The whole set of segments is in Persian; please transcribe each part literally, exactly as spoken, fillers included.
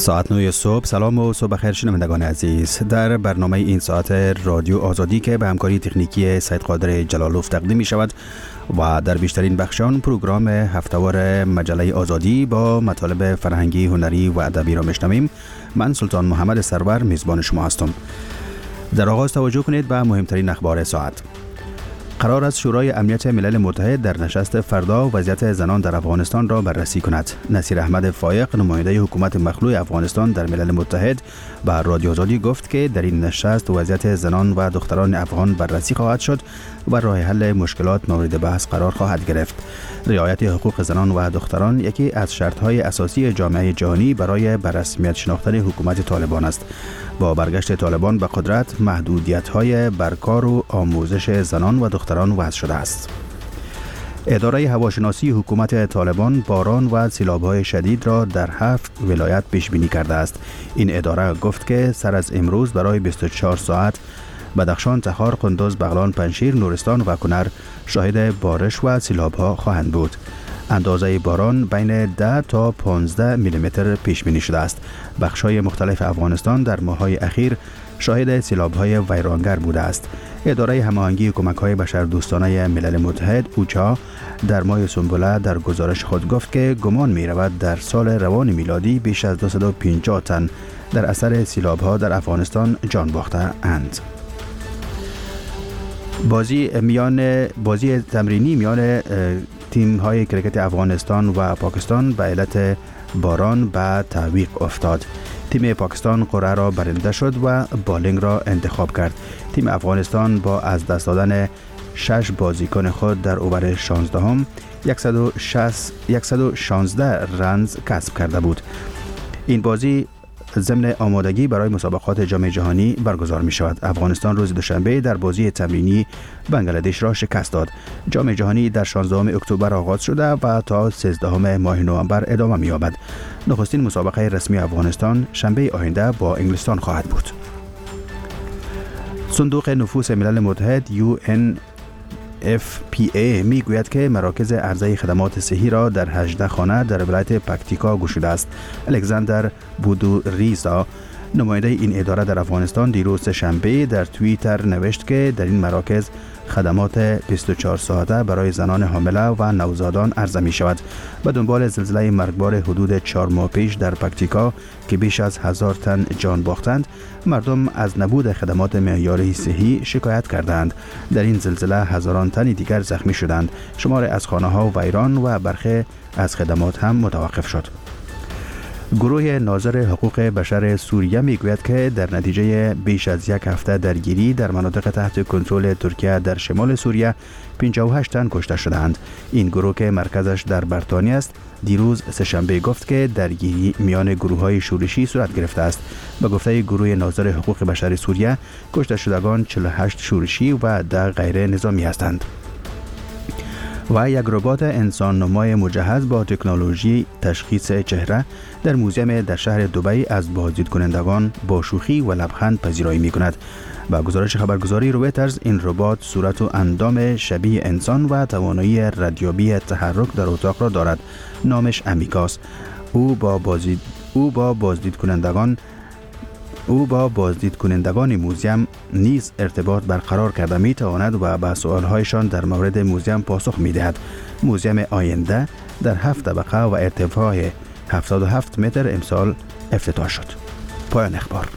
ساعت نه صبح. سلام و صبح بخیر شنوندگان عزیز. در برنامه این ساعت رادیو آزادی که به همکاری تکنیکی سید قادر جلالوف تقدیم می شود و در بیشترین بخشان پروگرام هفته‌وار مجله آزادی با مطالب فرهنگی، هنری و ادبی را میشنویم. من سلطان محمد سرور میزبان شما هستم. در آغاز توجه کنید به مهمترین اخبار ساعت. قرار است شورای امنیت ملل متحد در نشست فردا وضعیت زنان در افغانستان را بررسی کند. نصیر احمد فایق، نماینده حکومت مخلوع افغانستان در ملل متحد، به رادیو آزادی گفت که در این نشست وضعیت زنان و دختران افغان بررسی خواهد شد و راه حل مشکلات مورد بحث قرار خواهد گرفت. رعایت حقوق زنان و دختران یکی از شرط‌های اساسی جامعه جهانی برای به رسمیت شناختن حکومت طالبان است. با برگشت طالبان به قدرت، محدودیت‌های بر کار و آموزش زنان و دختران وضع شده است. اداره هواشناسی حکومت طالبان باران و سیلاب‌های شدید را در هفت ولایت پیش بینی کرده است. این اداره گفت که سر از امروز برای بیست و چهار ساعت بدخشان، تخار، قندوز، بغلان، پنجشیر، نورستان و کنر شاهد بارش و سیلاب‌ها خواهند بود. اندازه باران بین ده تا پانزده میلیمتر پیش بینی شده است. بخش‌های مختلف افغانستان در ماه‌های اخیر شاهد سیلاب‌های ویرانگر بوده است. اداره هماهنگی کمک‌های بشردوستانه ملل متحد اوچا در ماه سنبله در گزارش خود گفت که گمان می‌رود در سال روان میلادی بیش از دویست و پنجاه تن در اثر سیلاب‌ها در افغانستان جان باخته اند. بازی میان بازی تمرینی میان تیم های کرکت افغانستان و پاکستان به علت باران به تعویق افتاد. تیم پاکستان قرعه را برنده شد و بالینگ را انتخاب کرد. تیم افغانستان با از دست دادن شش بازیکن خود در اوور شانزدهم صد و شانزده رنز کسب کرده بود. این بازی ضمن آمادگی برای مسابقات جام جهانی برگزار می شود. افغانستان روز دوشنبه در بازی تمرینی بنگلادش را شکست داد. جام جهانی در شانزدهم اکتبر آغاز شده و تا سیزدهم ماه نوامبر ادامه می یابد. نخستین مسابقه رسمی افغانستان شنبه آینده با انگلستان خواهد بود. صندوق نفوس ملل متحد یو ان اف پی ای می گوید که مراکز عرضه خدمات صحی را در هجده خانه در ولایت پکتیکا گشوده است. الکساندر بودوریزا، نماینده این اداره در افغانستان، دیروز شنبه در توییتر نوشت که در این مراکز خدمات بیست و چهار ساعته برای زنان حامله و نوزادان عرضه می شود. به دنبال زلزله مرگبار حدود چهار ماه پیش در پکتیکا که بیش از هزار تن جان باختند، مردم از نبود خدمات معیاری صحی شکایت کردند. در این زلزله هزاران تن دیگر زخمی شدند. شمار از خانه ها ویران و برخی از خدمات هم متوقف شد. گروه ناظر حقوق بشر سوریه میگوید که در نتیجه بیش از یک هفته درگیری در مناطق تحت کنترل ترکیه در شمال سوریه پنجاه و هشت تن کشته شدند. این گروه که مرکزش در بریتانیا است دیروز سه‌شنبه گفت که درگیری میان گروه‌های شورشی صورت گرفته است. به گفته گروه ناظر حقوق بشر سوریه، کشته شدگان چهل و هشت شورشی و ده غیر نظامی هستند. و یک ربات انسان نمای مجهز با تکنولوژی تشخیص چهره در موزیم در شهر دبی از بازدید کنندگان با شوخی و لبخند پذیرایی می کند. با گزارش خبرگزاری رویترز، این ربات صورت و اندام شبیه انسان و توانایی ردیابی تحرک در اتاق را دارد. نامش امیکاس. او با بازدید او با بازدید کنندگان او با بازدید کنندگان موزیم نیز ارتباط برقرار کرده می تواند و به سوالهایشان در مورد موزیم پاسخ می دهد. موزیم آینده در هفت طبقه و ارتفاع هفتاد و هفت متر امسال افتتاح شد. پایان اخبار.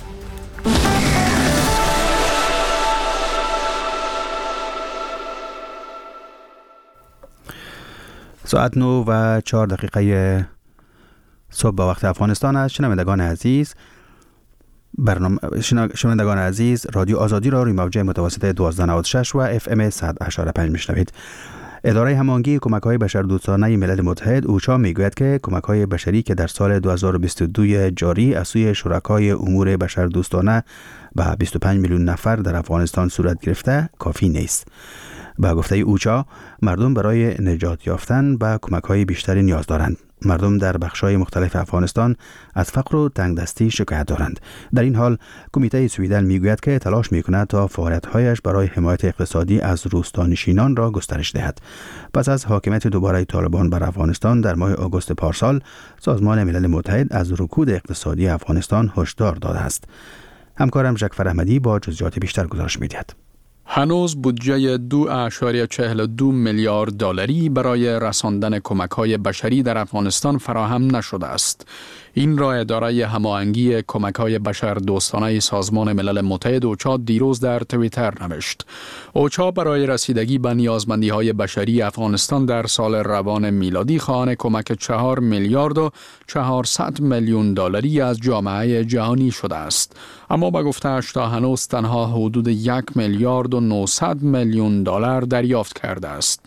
ساعت نه و چهار دقیقه صبح به وقت افغانستان است. شنوندگان عزیز، برنامه شنوندگان عزیز، رادیو آزادی را روی موج متوسط دویست و نود و شش و اف ام صد و هشت و پنج میشنوید. اداره هماهنگی کمک‌های بشردوستانه ملل متحد اوچا میگوید که کمک‌های بشری که در سال دو هزار و بیست و دو جاری از سوی شرکای امور بشردوستانه به بیست و پنج میلیون نفر در افغانستان صورت گرفته کافی نیست. به گفته اوچا مردم برای نجات یافتن به کمک‌های بیشتری نیاز دارند. مردم در بخش‌های مختلف افغانستان از فقر و تنگدستی شکایت دارند. در این حال کمیته سویدن میگوید که تلاش میکند تا فعالیت‌هایش برای حمایت اقتصادی از روستانشینان را گسترش دهد. پس از حاکمیت دوباره طالبان بر افغانستان در ماه آگوست پارسال، سازمان ملل متحد از رکود اقتصادی افغانستان هشدار داده است. همکارم جعفر احمدی با جزئیات بیشتر گزارش می‌دهد. هنوز بودجه دو اعشاریه چهل و دو میلیارد دلاری برای رساندن کمک‌های بشری در افغانستان فراهم نشده است. این را اداره هماهنگی کمک‌های بشر دوستانه سازمان ملل متحد اوچا دیروز در توییتر نوشت. اوچا برای رسیدگی به نیازمندی‌های بشری افغانستان در سال روان میلادی خواهان کمک چهار میلیارد و چهارصد میلیون دلاری از جامعه جهانی شده است. اما به گفته‌اش تا هنوز تنها حدود یک میلیارد و نهصد میلیون دلار دریافت کرده است.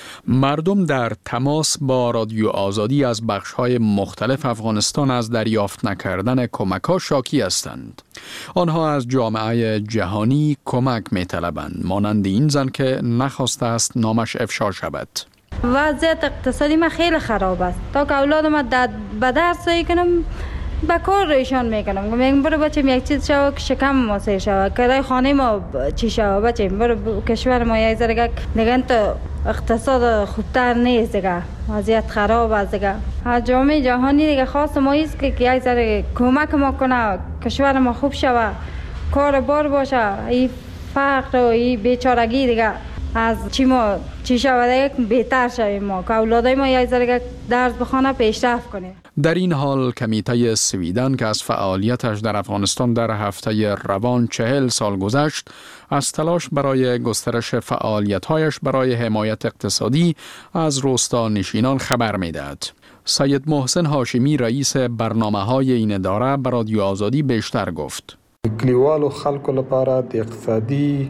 مردم در تماس با رادیو آزادی از بخش‌های مختلف افغانستان از دریافت نکردن کمک‌ها شاکی هستند. آنها از جامعه جهانی کمک می‌طلبند، مانند این زن که نخواسته است نامش افشا شود. وضعیت اقتصادی ما خیلی خراب است. تا که اولادم به درس کنم با کار ایشان میکنم. میگم برو بچه‌م یک چیز شو که شکم ما سیر شو، کرای خانه ما چی شو بچه‌م، برو کشور ما یک ذره نگن تو اقتصاد خوبتر نیست دیگه، وضعیت خراب است دیگه. جامعه جهانی دیگه خواست ما است که یک ذره کمک ما کنه، کشور ما خوب شوه، کار بار باشه، این فقر و این بیچارگی دیگه از چی ما چی شوه دیگه بهتر شویم، ما که اولادای ما یک ذره درس بخونه پیشرفت کنه. در این حال کمیته سویدن که از فعالیتش در افغانستان در هفته روان چهل سال گذشت، از تلاش برای گسترش فعالیت‌هایش برای حمایت اقتصادی از روستانشینان خبر می‌دهد. سید محسن هاشمی رئیس برنامه‌های این اداره به رادیو آزادی بیشتر گفت. کلیوالو خلکو لپاره د اقتصادی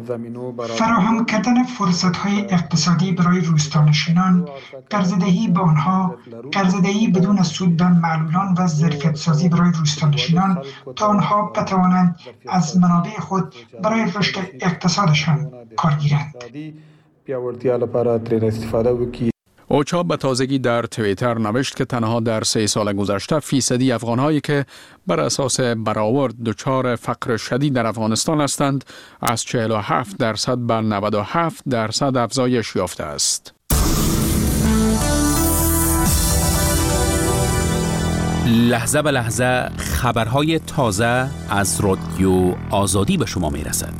فراهم کردن فرصت‌های اقتصادی برای روستانشینان، قرضه‌دهی به آنها، قرضه‌دهی بدون سود به معلولان و ظرفیت‌سازی برای روستانشینان تا آنها بتوانند از منابع خود برای رشد اقتصادشان کار گیرند. اوچا به تازگی در توییتر نوشت که تنها در سه سال گذشته فیصدی افغان‌هایی که بر اساس برآورد دچار فقر شدید در افغانستان هستند از چهل و هفت درصد به نود و هفت درصد افزایش یافته است. لحظه به لحظه خبرهای تازه از رادیو آزادی به شما میرسد.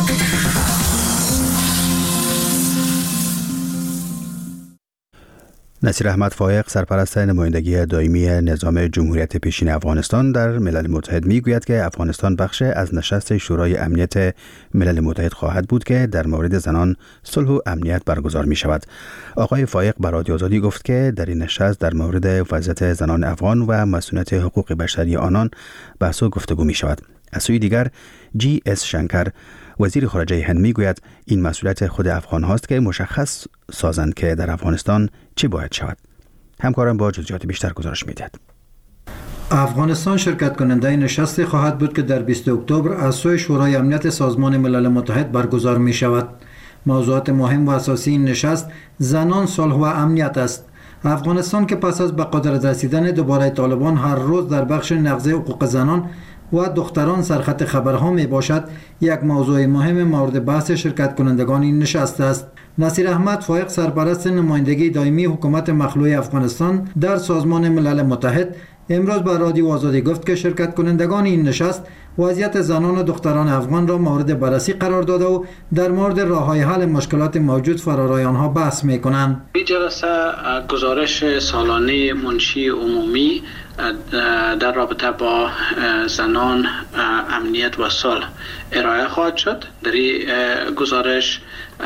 نصیر احمد فایق سرپرست نمایندگی دائمی نظام جمهوریت پیشین افغانستان در ملل متحد میگوید که افغانستان بخش از نشست شورای امنیت ملل متحد خواهد بود که در مورد زنان صلح و امنیت برگزار می شود. آقای فایق به رادیو آزادی گفت که در این نشست در مورد وضعیت زنان افغان و مسئولیت حقوق بشری آنان بحث و گفتگو می شود. از سوی دیگر جی اس شنکر وزیر خارجه هند میگوید این مسئولیت خود افغان هاست که مشخص سازند که در افغانستان چه باید شود. همکارم با جزئیات بیشتر گزارش میدهد. افغانستان شرکت کننده نشست خواهد بود که در بیست اکتبر از سوی شورای امنیت سازمان ملل متحد برگزار می شود. موضوعات مهم و اساسی این نشست زنان، صلح و امنیت است. افغانستان که پس از به قدرت رسیدن دوباره طالبان هر روز در بخش نقض حقوق زنان و دختران سرخط خبرها می باشد، یک موضوع مهم مورد بحث شرکت کنندگان این نشست است. نصیر احمد فایق سرپرست نمایندگی دائمی حکومت مخلوع افغانستان در سازمان ملل متحد امروز به رادیو آزادی گفت که شرکت کنندگان این نشست وضعیت زنان و دختران افغان را مورد بررسی قرار داده و در مورد راه‌های حل مشکلات موجود فرارای آنها بحث می‌کنند. این جلسه گزارش سالانه منشی عمومی در رابطه با زنان، امنیت و صلح ارائه خواهد شد. در این گزارش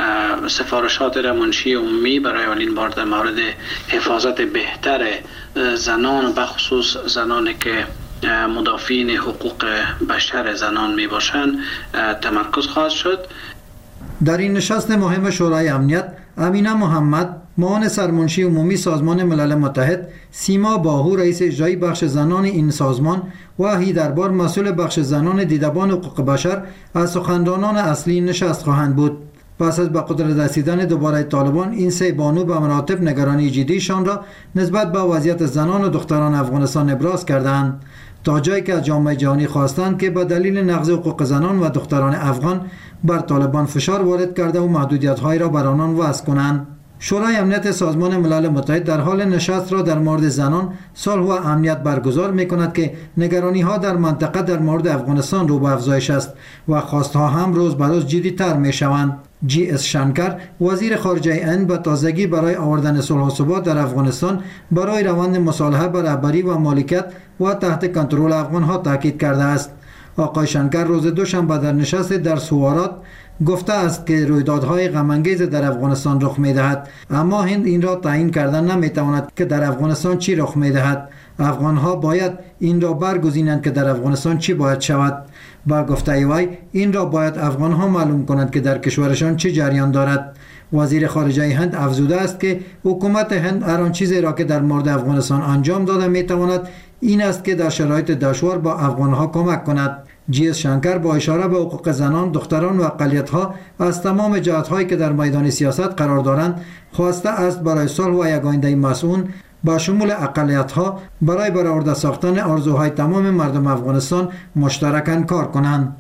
سفارشات منشی عمومی برای اولین بار در مورد حفاظت بهتر زنان و بخصوص زنانی که مدافعین حقوق بشر زنان می باشند تمرکز خواهد شد. در این نشست مهم شورای امنیت امینه محمد معاون سرمنشی عمومی سازمان ملل متحد، سیما باهو رئیس اجرایی بخش زنان این سازمان و هیدربار مسئول بخش زنان دیدبان حقوق بشر از سخنرانان اصلی نشست خواهند بود. پس از به قدرت رسیدن دوباره طالبان، این سه بانو به مراتب نگرانی جدیشان را نسبت به وضعیت زنان و دختران افغانستان ابراز کردند، تا جایی که از جامعه جهانی خواستند که به دلیل نقض حقوق زنان و دختران افغان بر طالبان فشار وارد کرده و محدودیت‌های را بر آنان وضع کنند. شورای امنیت سازمان ملل متحد در حال نشست را در مورد زنان، صلح و امنیت برگزار می‌کند که نگرانی‌ها در منطقه در مورد افغانستان رو به افزایش است و خواست‌ها هم روز به روز جدی‌تر می‌شوند. جی اس شنکر، وزیر خارجه هند، به تازگی برای آوردن صلح و ثبات در افغانستان برای روند مصالحه بر رهبری و مالکیت و تحت کنترل افغان‌ها تاکید کرده است. آقای شنکر روز دوشنبه در نشست در سوارات گفته است که رویدادهای غم‌انگیز در افغانستان رخ می‌دهد، اما هند این را تعیین کردن نمی‌تواند که در افغانستان چی رخ می‌دهد. افغان‌ها باید این را برگزینند که در افغانستان چی باید شود. با گفته وی، این را باید افغان‌ها معلوم کنند که در کشورشان چه جریان دارد. وزیر خارجه هند افزوده است که حکومت هند هر آن چیزی را که در مورد افغانستان انجام داده می‌تواند این است که در شرایط دشوار با افغان‌ها کمک کند. جی اس شنکر با اشاره به حقوق زنان، دختران و اقلیت‌ها از تمام جهت‌هایی که در میدان سیاست قرار دارند خواسته است برای صلح و یک آینده مسئول با شمول اقلیت‌ها برای برآورده ساختن آرزوهای تمام مردم افغانستان مشترکاً کار کنند.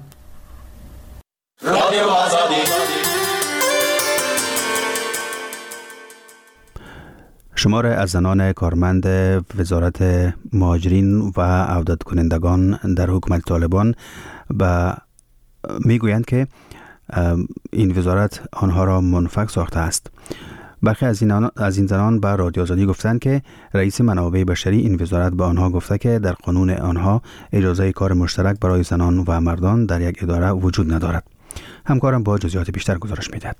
شمار از زنان کارمند وزارت مهاجرین و عودت کنندگان در حکومت طالبان به میگویند که این وزارت آنها را منفک ساخته است. برخی از این, از این زنان به رادیو آزادی گفتند که رئیس منابع بشری این وزارت به آنها گفته که در قانون آنها اجازه کار مشترک برای زنان و مردان در یک اداره وجود ندارد. همکارم با جزئیات بیشتر گزارش می‌دهد.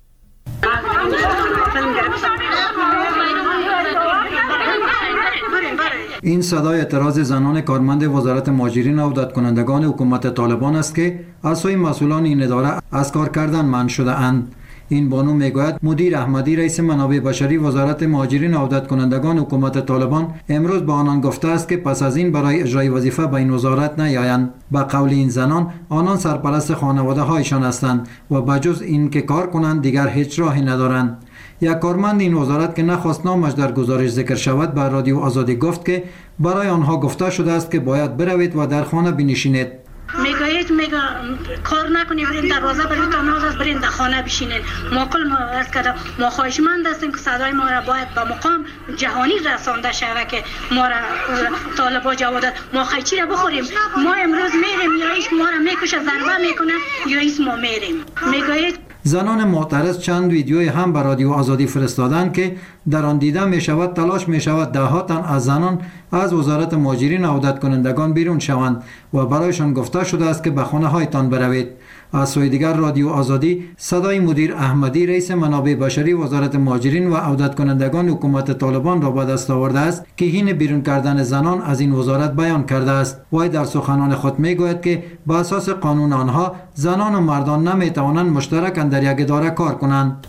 این صدای اعتراض زنان کارمند وزارت مهاجرین و عودت کنندگان حکومت طالبان است که از سوی مسئولان این اداره از کار کردن منع شده اند. این بانو میگوید مدیر احمدی، رئیس منابع بشری وزارت مهاجرین و عودت کنندگان حکومت طالبان، امروز به آنان گفته است که پس از این برای اجرای وظیفه به این وزارت نیایند. با قول این زنان، آنان سرپرست خانواده هایشان هستند و بجز این که کار کنند دیگر هیچ راهی ندارند. یک کارمند این وزارت که نخواست نامش در گزارش ذکر شود به رادیو آزادی گفت که برای آنها گفته شده است که باید بروید و در خانه بنشینید. میگوید میگه کار نکنید، برین دروازه برید تا ناز برین در خانه بشینید. ما کل ما عرض کردم ما خواهشمند هستیم که صدای ما را باید به مقام جهانی رسانده شود که ما را طالبا جوادت ما خیچی را بخوریم. ما امروز میریم یا ایش ما را میکشه ضربه میکنه یا ایش ما میریم. میگوید زنان معترض چند ویدیوی هم به رادیو آزادی فرستادند که در آن دیده می شود تلاش می شود ده ها تن از زنان از وزارت مهاجرین و عودت کنندگان بیرون شوند و برایشان گفته شده است که به خانه هایتان بروید. از سوی دیگر رادیو آزادی صدای مدیر احمدی، رئیس منابع بشری وزارت مهاجرین و عودت کنندگان حکومت طالبان را به دست آورده است که حین بیرون کردن زنان از این وزارت بیان کرده است. وی در سخنان خود میگوید که با اساس قانون آنها زنان و مردان نمیتوانند مشترکاً در یک اداره کار کنند.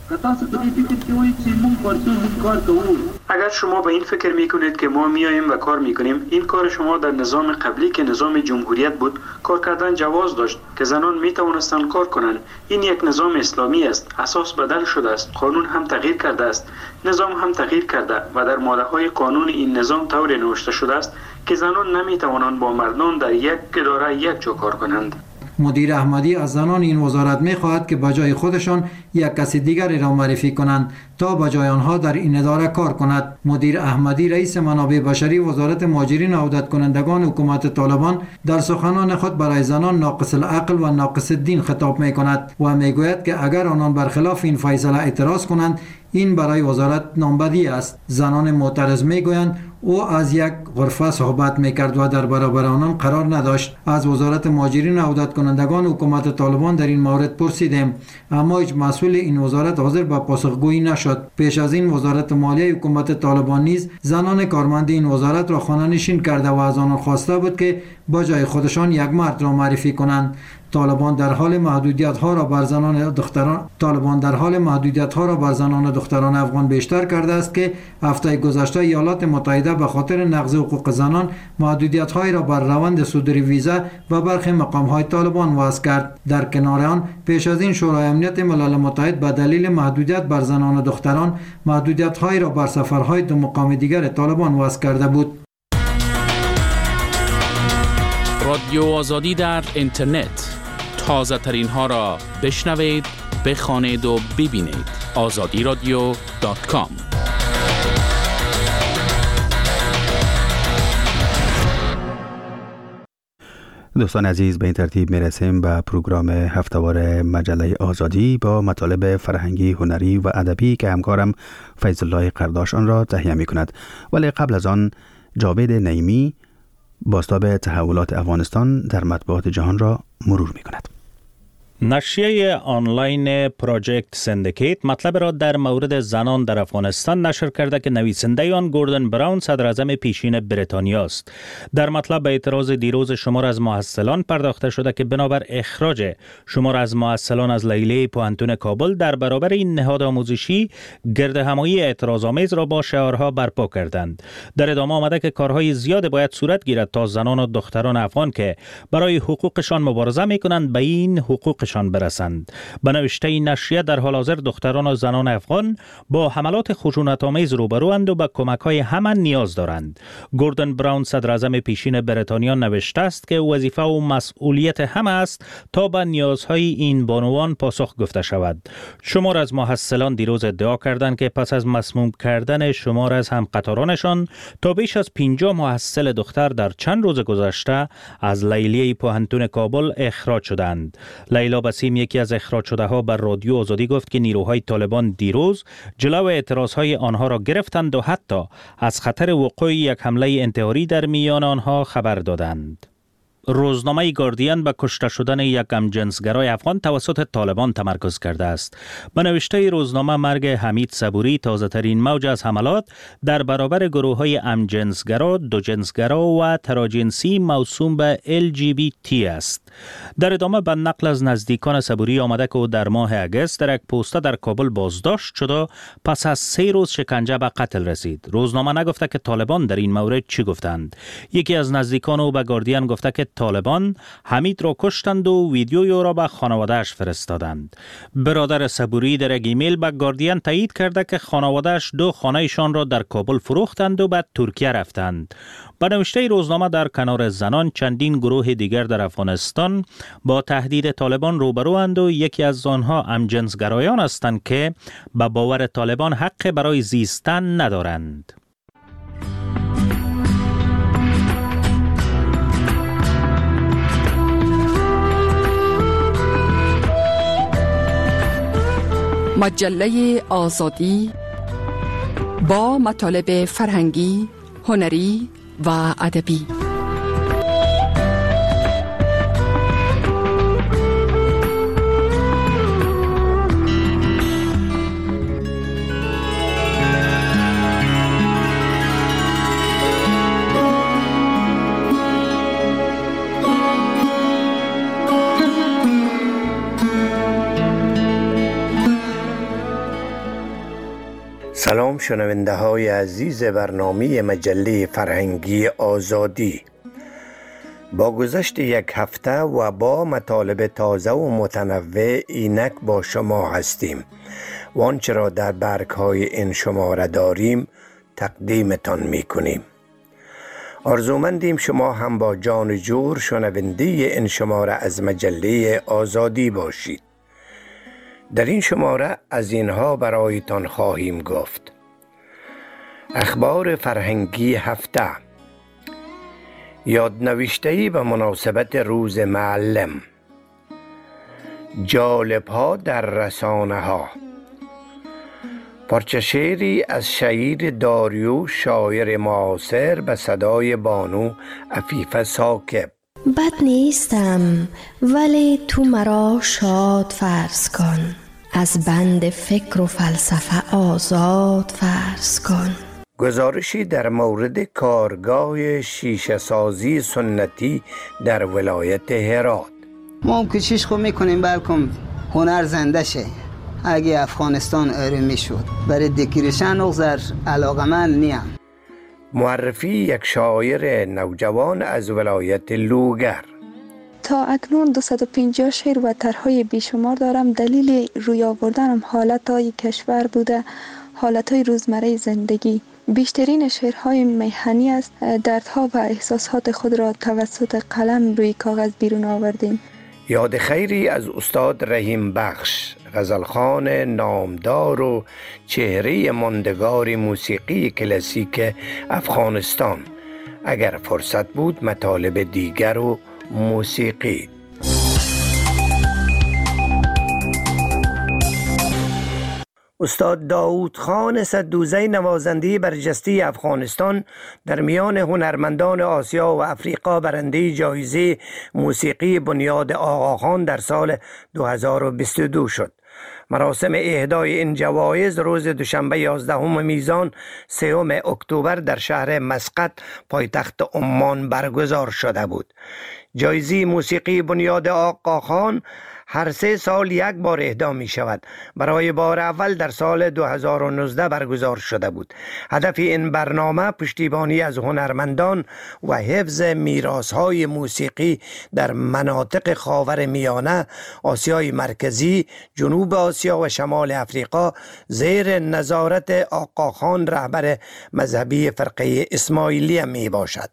اگر شما به این فکر میکنید که ما میاییم و کار میکنیم، این کار شما در نظام قبلی که نظام جمهوریت بود کار کردن جواز داشت که زنان میتوانستند کار کنند. این یک نظام اسلامی است، اساس بدل شده است، قانون هم تغییر کرده است، نظام هم تغییر کرده و در ماده های قانون این نظام طوری نوشته شده است که زنان نمیتوانند با مردان در یک اداره یک جا کار کنند. مدیر احمدی از زنان این وزارت می خواهد که بجای خودشان یک کسی دیگری را معرفی کنند تا بجای آنها در این اداره کار کند. مدیر احمدی، رئیس منابع بشری وزارت مهاجرین و عودت کنندگان حکومت طالبان، در سخنان خود برای زنان ناقص العقل و ناقص الدین خطاب می کند و می گوید که اگر آنان برخلاف این فیصله اعتراض کنند این برای وزارت نامبدی است. زنان معترض می گویند او از یک غرفه صحبت میکرد و در برابر آنان قرار نداشت. از وزارت مهاجرین و عودت کنندگان حکومت طالبان در این مورد پرسیدیم، اما هیچ مسئول این وزارت حاضر به پاسخگویی نشد. پیش از این وزارت مالیه حکومت طالبان نیز زنان کارمند این وزارت را خانه نشین کرده و از آنان خواسته بود که با جای خودشان یک مرد را معرفی کنند. طالبان در حال محدودیت ها را بر زنان دختران طالبان در حال محدودیت ها را بر زنان و دختران افغان بیشتر کرده است که هفته گذشته ایالات متحده به خاطر نقض حقوق زنان محدودیت های را بر روند صدور ویزا و برخی مقام های طالبان وضع کرد. در کنار آن پیش از این شورای امنیت ملل متحد به دلیل محدودیت بر زنان و دختران محدودیت های را بر سفرهای دو مقام دیگر طالبان وضع کرده بود. رادیو آزادی در اینترنت، تازه ترین ها را بشنوید، بخوانید و ببینید. آزادی رادیو دات کام. دوستان عزیز، به این ترتیب میرسیم به پروگرام هفتهوار مجله آزادی با مطالب فرهنگی، هنری و ادبی که همکارم فیض الله قرداش آن را تهیه می کند. ولی قبل از آن جاوید نعیمی بازتاب تحولات افغانستان در مطبوعات جهان را مرور می کند. نشریه آنلاین پروژکت سندیکیت مطلب را در مورد زنان در افغانستان نشر کرده که نویسنده آن گوردن براون صدر اعظم پیشین بریتانیا است. در مطلب به اعتراض دیروز شمار از محصلان پرداخته شده که بنابر اخراج شمار از محصلان از لیلیه پوهنتون کابل در برابر این نهاد آموزشی گردهمایی اعتراض‌آمیز را با شعارها برپا کردند. در ادامه آمده که کارهای زیاد باید صورت گیرد تا زنان و دختران افغان که برای حقوقشان مبارزه می‌کنند به این حقوق شان برسند. به نوشته این نشریه در حال حاضر دختران و زنان افغان با حملات خشونت‌آمیز روبروند و به کمک‌های همه نیاز دارند. گوردن براون صدر اعظم پیشین بریتانیا نوشته است که وظیفه و مسئولیت همه است تا به نیازهای این بانوان پاسخ گفته شود. شمار از محصلان دیروز ادعا کردند که پس از مسموم کردن شمار از همقطارانشان تا بیش از پنجاه محصل دختر در چند روز گذشته از لیلیه پوهنتون کابل اخراج شدند. لیلا بسیم یکی از اخراج شده ها بر رادیو آزادی گفت که نیروهای طالبان دیروز جلو اعتراضهای آنها را گرفتند و حتی از خطر وقوع یک حمله انتحاری در میان آنها خبر دادند. روزنامه گاردین به کشته شدن یک همجنسگرای افغان توسط طالبان تمرکز کرده است. به نوشته روزنامه مرگ حمید صبوری تازه ترین موج از حملات در برابر گروه های همجنسگرا، دوجنسگرا و تراجنسی موسوم به ال جی بی تی است. در ادامه به نقل از نزدیکان صبوری آمده که در ماه اگست در یک پوسته در کابل بازداشت شد و پس از سه روز شکنجه به قتل رسید. روزنامه نگفته که طالبان در این مورد چی گفتند. یکی از نزدیکان او به گاردین گفته که طالبان حمید را کشتند و ویدیوی را به خانواده‌اش فرستادند. برادر صبوری در یک ایمیل به گاردین تایید کرده که خانواده‌اش دو خانه‌شان را در کابل فروختند و به ترکیه رفتند. به نوشته روزنامه در کنار زنان چندین گروه دیگر در افغانستان با تهدید طالبان روبروند و یکی از آنها همجنسگرایان هستند که به باور طالبان حق برای زیستن ندارند. مجله آزادی با مطالب فرهنگی، هنری و ادبی. سلام شنونده های عزیز برنامه مجله فرهنگی آزادی. با گذشت یک هفته و با مطالب تازه و متنوع اینک با شما هستیم و آنچه را در برگ های این شماره داریم تقدیمتان می کنیم. آرزومندیم شما هم با جان جور شنونده این شماره از مجله آزادی باشید. در این شماره از اینها برایتان خواهیم گفت: اخبار فرهنگی هفته، یادنوشته‌ای به مناسبت روز معلم، جالب ها در رسانه ها، پارچه شعری از شاعر داریوش شاعر معاصر به صدای بانو عفیفه ثاقب. بد نیستم ولی تو مرا شاد فرض کن، از بند فکر و فلسفه آزاد فرض کن. گزارشی در مورد کارگاه شیشه سازی سنتی در ولایت هرات. ما هم کوشش خو میکنیم بلکم هنر زنده شه. اگه افغانستان آرومی شد برای دکیرشن اغزر علاقمند نیم. معرفی یک شاعر نوجوان از ولایت لوگر. تا اکنون دویست و پنجاه شعر و طرح‌های بیشمار دارم. دلیل روی آوردنم حالتهای کشور بوده، حالتهای روزمره زندگی. بیشترین شعرهای میهنی است. دردها و احساسات خود را توسط قلم روی کاغذ بیرون آوردیم. یاد خیری از استاد رحیم بخش، غزلخوان نامدار و چهره ماندگار موسیقی کلاسیک افغانستان. اگر فرصت بود مطالب دیگر و موسیقی. استاد داود خان صدوزی، نوازنده برجسته افغانستان، در میان هنرمندان آسیا و افریقا برنده جایزه موسیقی بنیاد آقاخان در سال دو هزار و بیست و دو شد. مراسم اهدای این جوایز روز دوشنبه یازدهم میزان سوم اکتبر در شهر مسقط پایتخت عمان برگزار شده بود. جایزه موسیقی بنیاد آقاخان هر سه سال یک بار اهدا می شود. برای بار اول در سال دو هزار و نوزده برگزار شده بود. هدف این برنامه پشتیبانی از هنرمندان و حفظ میراث‌های موسیقی در مناطق خاور میانه، آسیای مرکزی، جنوب آسیا و شمال افریقا زیر نظارت آقاخان رهبر مذهبی فرقه اسماعیلیه می باشد.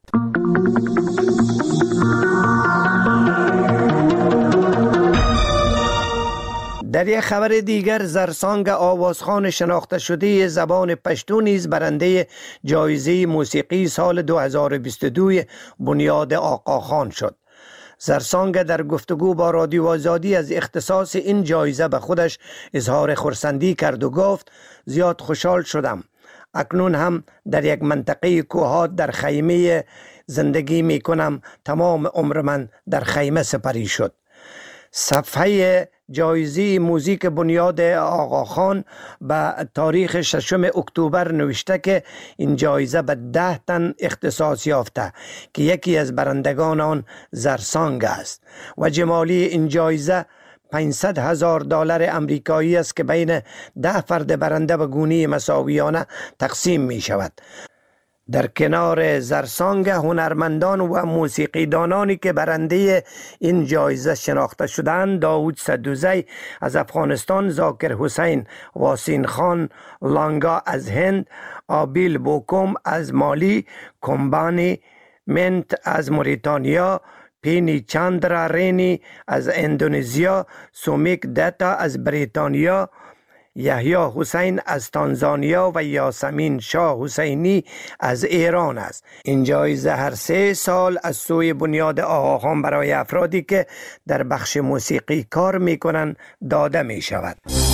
در یک خبر دیگر، زرسانگ آوازخوان شناخته شده زبان پشتو نیز برنده جایزه موسیقی سال دو هزار و بیست و دو بنیاد آقاخان شد. زرسانگ در گفتگو با رادیو آزادی از اختصاص این جایزه به خودش اظهار خرسندی کرد و گفت: زیاد خوشحال شدم. اکنون هم در یک منطقه کوهات در خیمه زندگی می کنم. تمام عمر من در خیمه سپری شد. صفحه جایزه موزیک بنیاد آقاخان به تاریخ ششم اکتبر نوشته که این جایزه به ده تن اختصاص یافته که یکی از برندگان آن زرسانگ است و جمالی این جایزه پانصد هزار دلار امریکایی است که بین ده فرد برنده به گونه مساویانه تقسیم می شود. در کنار زرسانگ، هنرمندان و موسیقیدانانی که برنده این جایزه شناخته شدند: داود صدوزی از افغانستان، ذاکر حسین واسین خان لانگا از هند، آبیل بوکوم از مالی، کمبانی منت از موریتانیا، پینی چاندرا رینی از اندونزیا، سومیک دتا از بریتانیا، یحیی حسین از تانزانیا و یاسمین شاه حسینی از ایران است. این جایزه هر سه سال از سوی بنیاد آقاخان برای افرادی که در بخش موسیقی کار می کنند داده می شود.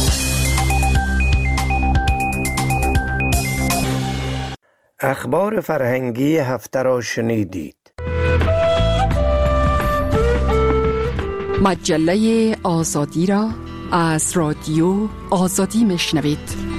اخبار فرهنگی هفته را شنیدید. مجله آزادی را از رادیو آزادی میشنوید.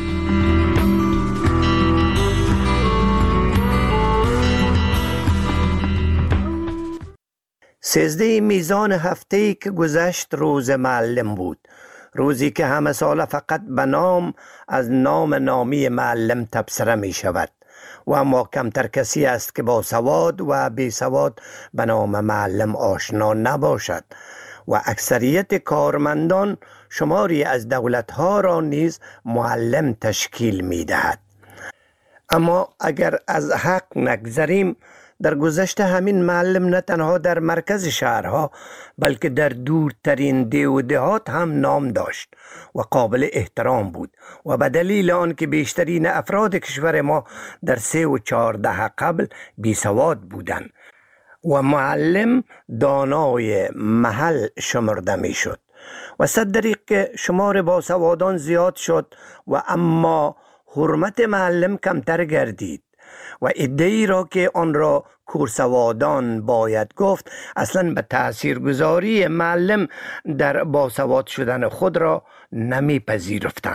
سیزده میزان هفته‌ای که گذشت روز معلم بود. روزی که همه سال فقط به نام از نام نامی معلم تبصره می شود و اما کمتر کسی است که با سواد و بی سواد به نام معلم آشنا نباشد و اکثریت کارمندان شماری از دولتها را نیز معلم تشکیل می دهد. اما اگر از حق نگذریم، در گذشته همین معلم نه تنها در مرکز شهرها بلکه در دورترین ده و دهات هم نام داشت و قابل احترام بود و به دلیل آن که بیشترین افراد کشور ما در سه و چهار دهه قبل بی سواد بودند و معلم دانای محل شمرده می شد و صد دریغ که شمار باسوادان زیاد شد و اما حرمت معلم کمتر گردید و ادعی را که آن را کورسوادان باید گفت اصلا به تاثیرگذاری معلم در باسواد شدن خود را نمی پذیرفتند.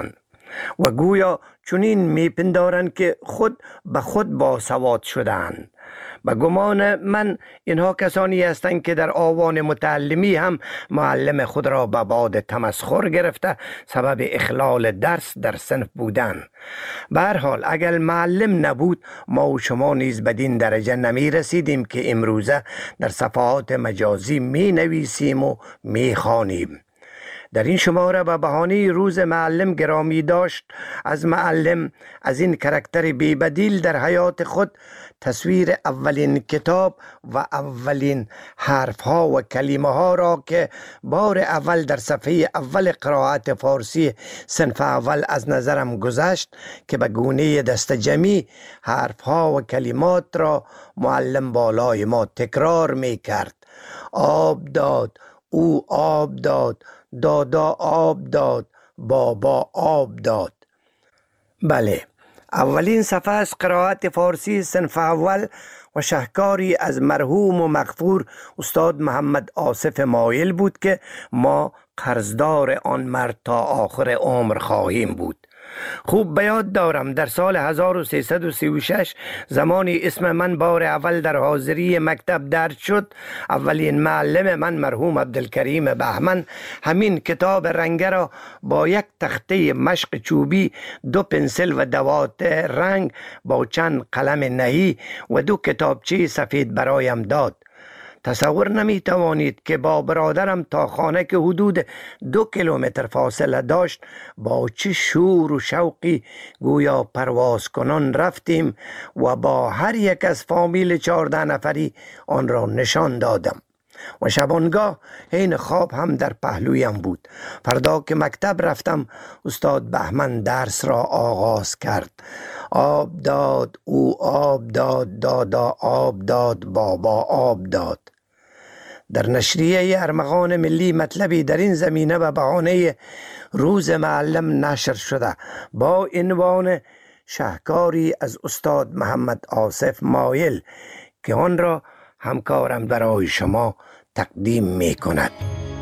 و گویا چنین میپندارند که خود به خود باسواد شدند. به گمان من اینها کسانی هستند که در آوان متعلمی هم معلم خود را به باد تمسخر گرفته سبب اخلال درس در صنف بودند. به هر حال اگر معلم نبود ما و شما نیز بدین درجه نمی رسیدیم که امروزه در صفحات مجازی می نویسیم و می خوانیم. در این شماره به بهانه روز معلم گرامی داشت از معلم، از این کرکتر بی‌بدیل در حیات خود، تصویر اولین کتاب و اولین حرف ها و کلمه ها را که بار اول در صفحه اول قرائت فارسی صنف اول از نظرم گذشت که به گونه دست جمعی حرف ها و کلمات را معلم بالای ما تکرار می کرد. آب داد، او آب داد، دادا آب داد، بابا آب داد. بله، اولین صفحه از قرائت فارسی صنف اول و شهکاری از مرحوم و مغفور استاد محمد آصف مایل بود که ما قرضدار آن مرد تا آخر عمر خواهیم بود. خوب به یاد دارم در سال هزار و سیصد و سی و شش زمانی اسم من بار اول در حاضری مکتب درج شد، اولین معلم من مرحوم عبدالکریم بهمن همین کتاب رنگه را با یک تخته مشق چوبی، دو پنسل و دوات رنگ با چند قلم نهی و دو کتابچه سفید برایم داد. تصور نمی توانید که با برادرم تا خانه که حدود دو کیلومتر فاصله داشت با چه شور و شوقی گویا پرواز کنان رفتیم و با هر یک از فامیل چهارده نفری آن را نشان دادم و شبانگاه حین خواب هم در پهلویم بود. فردا که مکتب رفتم استاد بهمن درس را آغاز کرد. آب داد، او آب داد، دادا آب داد، بابا آب داد. در نشریه ارمغان ملی مطلبی در این زمینه به بهانه روز معلم نشر شده با عنوان شهکاری از استاد محمد آصف مایل که آن را همکارم برای شما تقدیم می کند.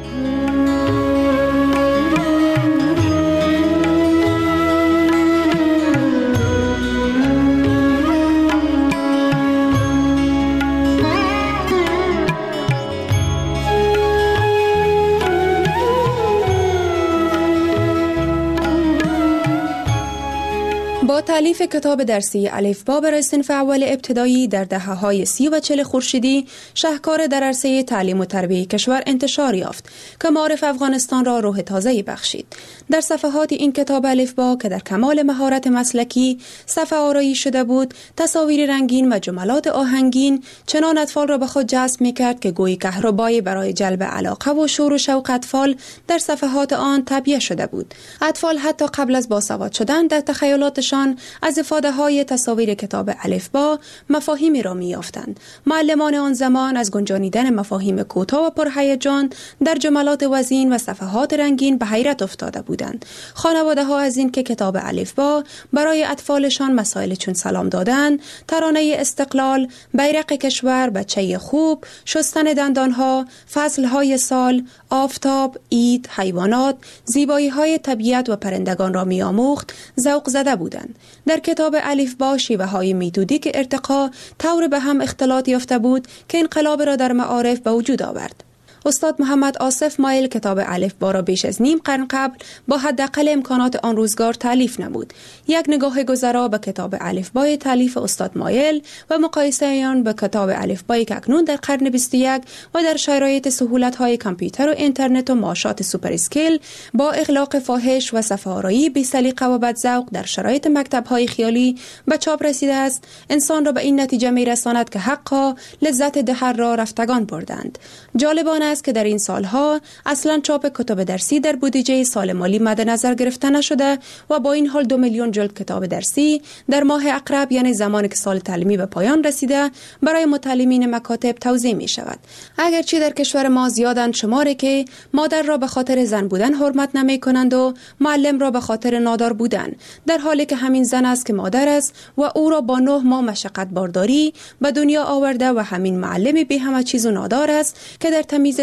با تألیف کتاب درسی الفبا برای صنف اول ابتدایی در دهه‌های سی و چل خورشیدی، شهکار در عرصه تعلیم و تربیت کشور انتشار یافت که معارف افغانستان را روح تازه‌ای بخشید. در صفحات این کتاب الفبا که در کمال مهارت مسلکی صفحه آرایی شده بود، تصاویر رنگین و جملات آهنگین چنان اطفال را به خود جذب می‌کرد که گویی کهربایی برای جلب علاقه و شور و شوق اطفال در صفحات آن تعبیه شده بود. اطفال حتی قبل از باسواد شدن در تخیلاتشان از افاده های تصاویر کتاب الفبا مفاهیمی را می‌یافتند. معلمان آن زمان از گنجانیدن مفاهیم کوتاه و پرهیجان در جملات وزین و صفحات رنگین به حیرت افتاده بودند. خانواده ها از این که کتاب الفبا برای اطفالشان مسائل چون سلام دادن، ترانه استقلال، بیرق کشور، بچه خوب، شستن دندانها، فصلهای سال، آفتاب، عید، حیوانات، زیبایی‌های طبیعت و پرندگان را می‌آموخت، ذوق زده بودند. در کتاب الفبا شیوه‌های میتودیک ارتقا طور به هم اختلاط یافته بود که انقلاب را در معارف به وجود آورد. استاد محمد آصف مایل کتاب الفبا را بیش از نیم قرن قبل با حداقل امکانات آن روزگار تالیف نمود. یک نگاه گذرا به کتاب الفبای تالیف استاد مایل و مقایسه آن با کتاب الفبایی که اکنون در قرن بیست و یک و در شرایط سهولت‌های کامپیوتر و اینترنت و ماشات سوپر اسکیل با اغلاق فاحش و صفحه‌آرایی بی سلیقه و بدذوق در شرایط مکتب‌های خیالی به چاپ رسیده است، انسان را به این نتیجه می‌رساند که حقا لذت دهر را رفتگان بردند. جالبانه است که در این سالها اصلا چاپ کتاب درسی در بودجه سال مالی مد نظر گرفته نشده و با این حال دو میلیون جلد کتاب درسی در ماه اقرب، یعنی زمانی که سال تعلیمی به پایان رسیده، برای متعلمین مکاتب توزیع می شود. اگرچه در کشور ما زیادند شماری که مادر را به خاطر زن بودن حرمت نمی کنند و معلم را به خاطر نادار بودن، در حالی که همین زن است که مادر است و او را با نه ماه مشقت بارداری به دنیا آورده و همین معلم بی همه چیز و نادار است که در تمیز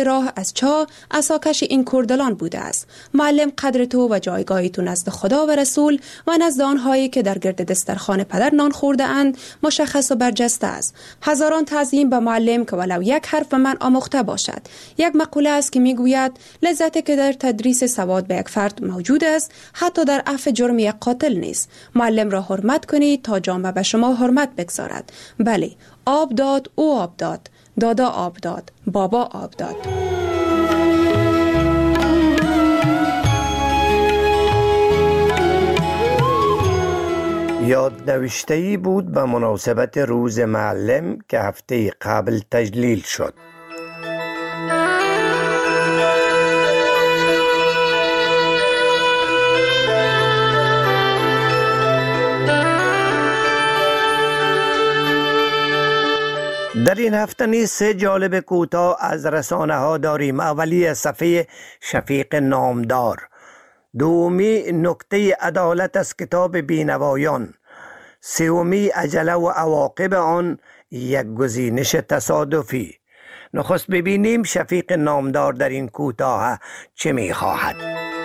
راه از چاه عصاکش این کردلان بوده است. معلم قدر تو و جایگاه تو نزد خدا و رسول و نزد آنهایی که در گرد دسترخوان پدر نان خورده اند مشخص و برجسته است. هزاران تعظیم به معلم که ولو یک حرف به من آموخته باشد. یک مقوله است که میگوید لذتی که در تدریس سواد به یک فرد موجود است حتی در عفو جرم یک قاتل نیست. معلم را حرمت کنید تا جامعه به شما حرمت بگذارد. بله، آب داد او آب داد، دادا آب داد، بابا آب داد. یادنوشته‌ای بود به مناسبت روز معلم که هفته قبل تجلیل شد. در این هفته نیز سه جالب کوتاه از رسانه ها داریم. اولی از صفحه شفیق نامدار، دومی نکته عدالت از کتاب بینوایان، سومی عجله و عواقب آن، یک گزینش تصادفی. نخست ببینیم شفیق نامدار در این کوتاه چه می خواهد.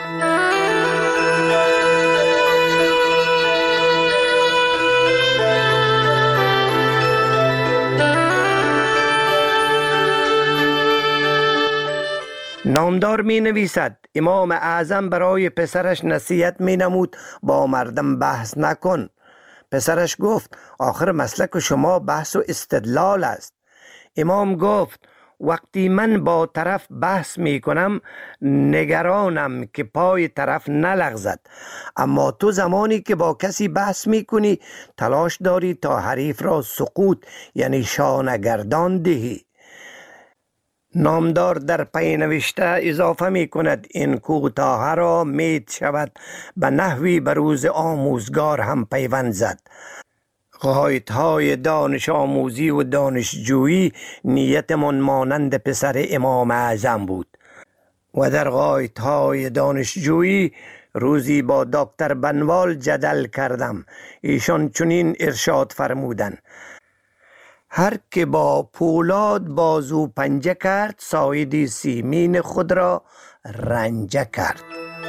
نامدار می نویسد امام اعظم برای پسرش نصیحت می نمود با مردم بحث نکن. پسرش گفت آخر مسلک شما بحث و استدلال است. امام گفت وقتی من با طرف بحث می کنم نگرانم که پای طرف نلغزد، اما تو زمانی که با کسی بحث می کنی تلاش داری تا حریف را سقوط یعنی شانگردان دهی. نامدار در پی نوشته اضافه می کند این کوتاه را مید شود به نحوی به روز آموزگار هم پیوند زد. قایدهای دانش آموزی و دانشجویی نیتمون مانند پسر امام اعظم بود و در قایدهای دانشجویی روزی با دکتر بنوال جدل کردم. ایشان چنین ارشاد فرمودند هر که با پولاد بازو پنجه کرد ساید سیمین خود را رنجه کرد.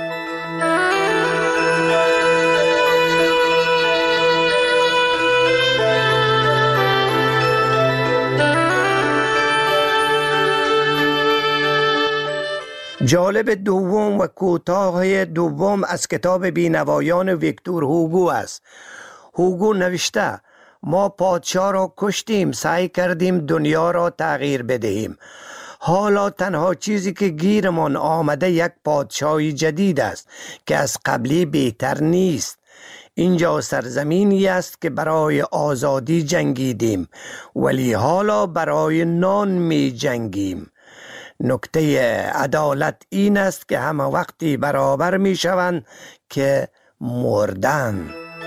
جالب دوم و کوتاه دوم از کتاب بینوایان ویکتور هوگو است. هوگو نوشته ما پادشاه را کشتیم، سعی کردیم دنیا را تغییر بدهیم. حالا تنها چیزی که گیرمان آمده یک پادشاهی جدید است که از قبلی بهتر نیست. اینجا سرزمینی است که برای آزادی جنگیدیم ولی حالا برای نان می جنگیم. نکته عدالت این است که همه وقتی برابر می شوند که مردن.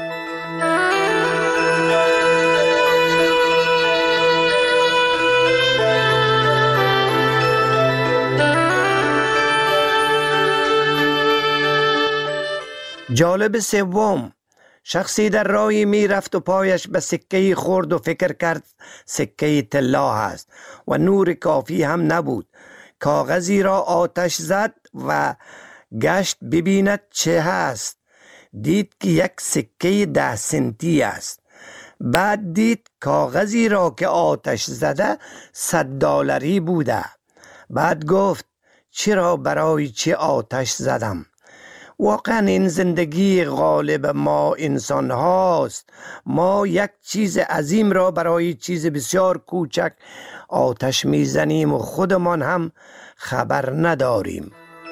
جالب سوم، شخصی در راهی می رفت و پایش به سکه‌ای خورد و فکر کرد سکه طلا است و نور کافی هم نبود. کاغذی را آتش زد و گشت ببیند چه هست. دید که یک سکه ده سنتی است. بعد دید کاغذی را که آتش زده صد دلاری بوده. بعد گفت چرا برای چه آتش زدم؟ واقعا این زندگی غالب ما انسان هاست. ما یک چیز عظیم را برای چیز بسیار کوچک آتش میزنیم و خودمان هم خبر نداریم.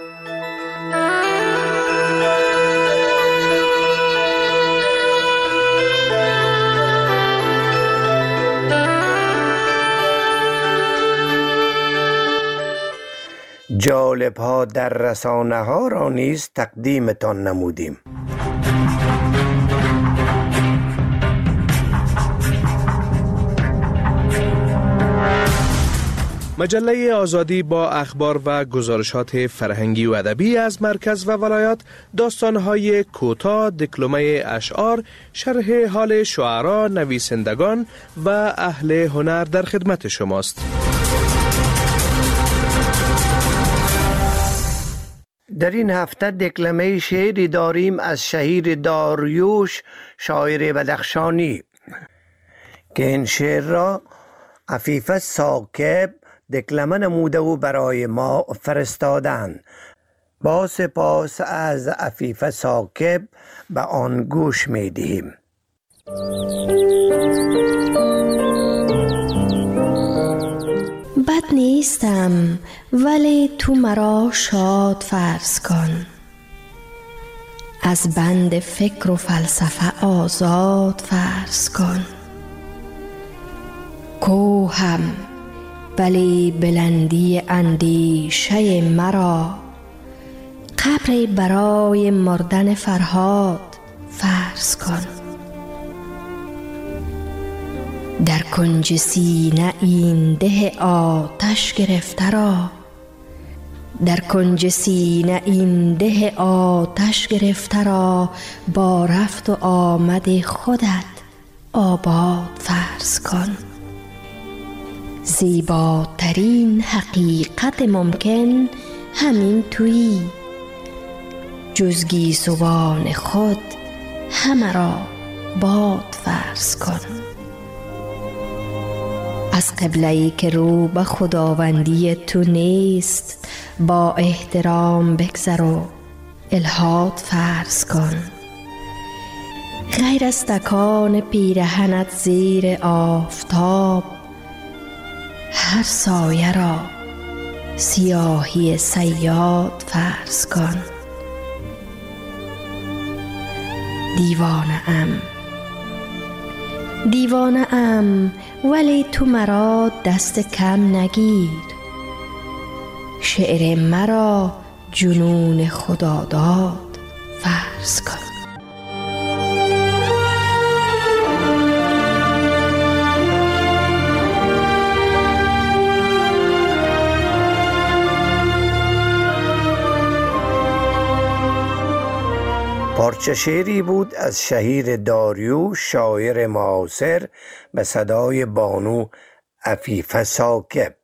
جالب ها در رسانه ها را نیز تقدیمتان نمودیم. مجله آزادی با اخبار و گزارشات فرهنگی و ادبی از مرکز و ولایات، داستان‌های کوتاه، دکلمه اشعار، شرح حال شعرا، نویسندگان و اهل هنر در خدمت شماست. در این هفته دکلمه شعری داریم از شهیر داریوش شاعر بدخشانی که این شعر را عفیفه ساکب دکلمه نموده و برای ما فرستادن. با سپاس از عفیفه ساکب به آن گوش می دهیم. بد نیستم ولی تو مرا شاد فرض کن، از بند فکر و فلسفه آزاد فرض کن. کوهم ولی بلندی اندیشه مرا، قبری برای مردن فرهاد فرض کن. در کنج سینه این ده آتش گرفته را، در کنج سینه این ده آتش گرفته را، با رفت و آمد خودت آباد فرض کن. زیباترین حقیقت ممکن همین تویی، جز گیسوان خود همه را باد فرض کن. از قبله‌ای که رو به خداوندی تو نیست، با احترام بگذر و الحاد فرض کن. غیر از تکان پیرهنت زیر آفتاب، هر سایه را سیاهی صیاد فرض کن. دیوانه ام دیوانه ام ولی تو مرا دست کم نگیر، شعر مرا جنون خداداد فرض کن. پارچه شعری بود از شهیر داریوش شاعر معاصر به صدای بانو عفیفه ساکب.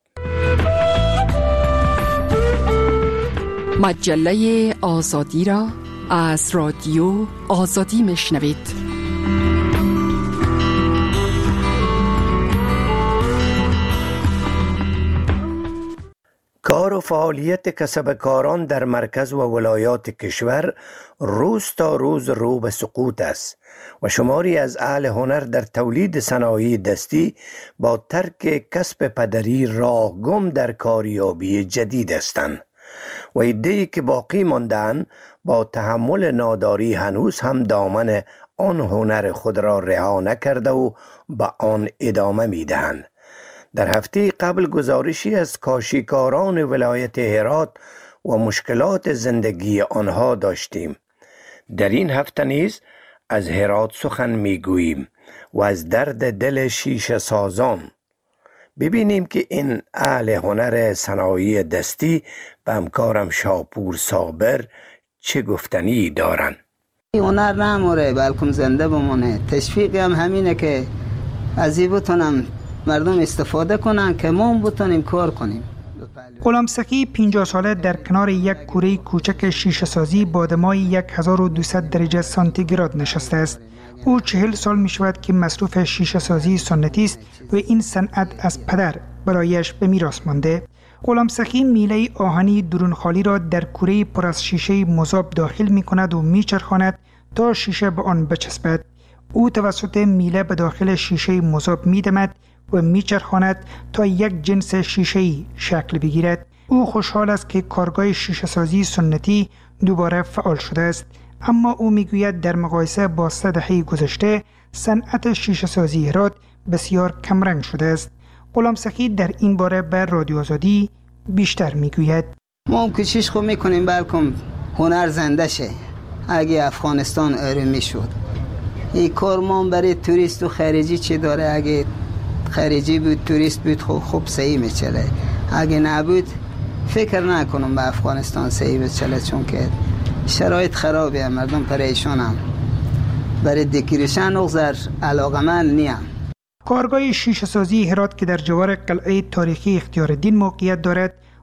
مجله آزادی را از رادیو آزادی میشنوید. کار و فعالیت کسبکاران در مرکز و ولایات کشور روز تا روز رو به سقوط است و شماری از اهل هنر در تولید صنایع دستی با ترک کسب پدری راه گم در کاریابی جدید هستند و عده‌ای که باقی ماندند با تحمل ناداری هنوز هم دامن آن هنر خود را رها نکرده و به آن ادامه می‌دهند. در هفته قبل گزارشی از کاشیکاران ولایت هرات و مشکلات زندگی آنها داشتیم. در این هفته نیز از هرات سخن میگوییم و از درد دل شیشه سازان. ببینیم که این اهل هنر صنایع دستی به همکارم شاپور صابر چه گفتنی دارن. هنر نموره بلکم زنده بمونه. تشویقی هم همینه که از این بتونم مردم استفاده کنن که ما بتونیم کار کنیم. غلام سخی پنجاه ساله در کنار یک کوره کوچک شیشه سازی با دمای یک هزار و دویست درجه سانتیگراد نشسته است. او چهل سال می شود که مصروف شیشه سازی سنتی است و این صنعت از پدر برایش به میراث مانده. غلام سخی میله آهنی درون خالی را در کوره پر از شیشه مذاب داخل می کند و می چرخاند تا شیشه به آن بچسبد. او توسط میله به داخل شیشه مذاب می دمد و میچرخاند تا یک جنس شیشه‌ای شکل بگیرد. او خوشحال است که کارگاه شیشه سازی سنتی دوباره فعال شده است، اما او میگوید در مقایسه با سه دهه گذشته صنعت شیشه سازی هرات بسیار کمرنگ شده است. غلام سخی در این باره به رادیو آزادی بیشتر میگوید. ما هم کوشش خو میکنیم بلکم هنر زنده شه. اگه افغانستان آروم شد این کار ما برای توریست و خارجی چی داره؟ اگه خارجی بود توریست بود خوب خوب صحیح میچله، اگه نبود فکر نکنم به افغانستان صحیح بچله، چون که شرایط خرابه، مردم پریشان هم برای دکیرشن اغزر علاقمند نیم. کارگاه شیشه سازی هرات که در جوار قلعه تاریخی اختیار الدین موقعیت دارد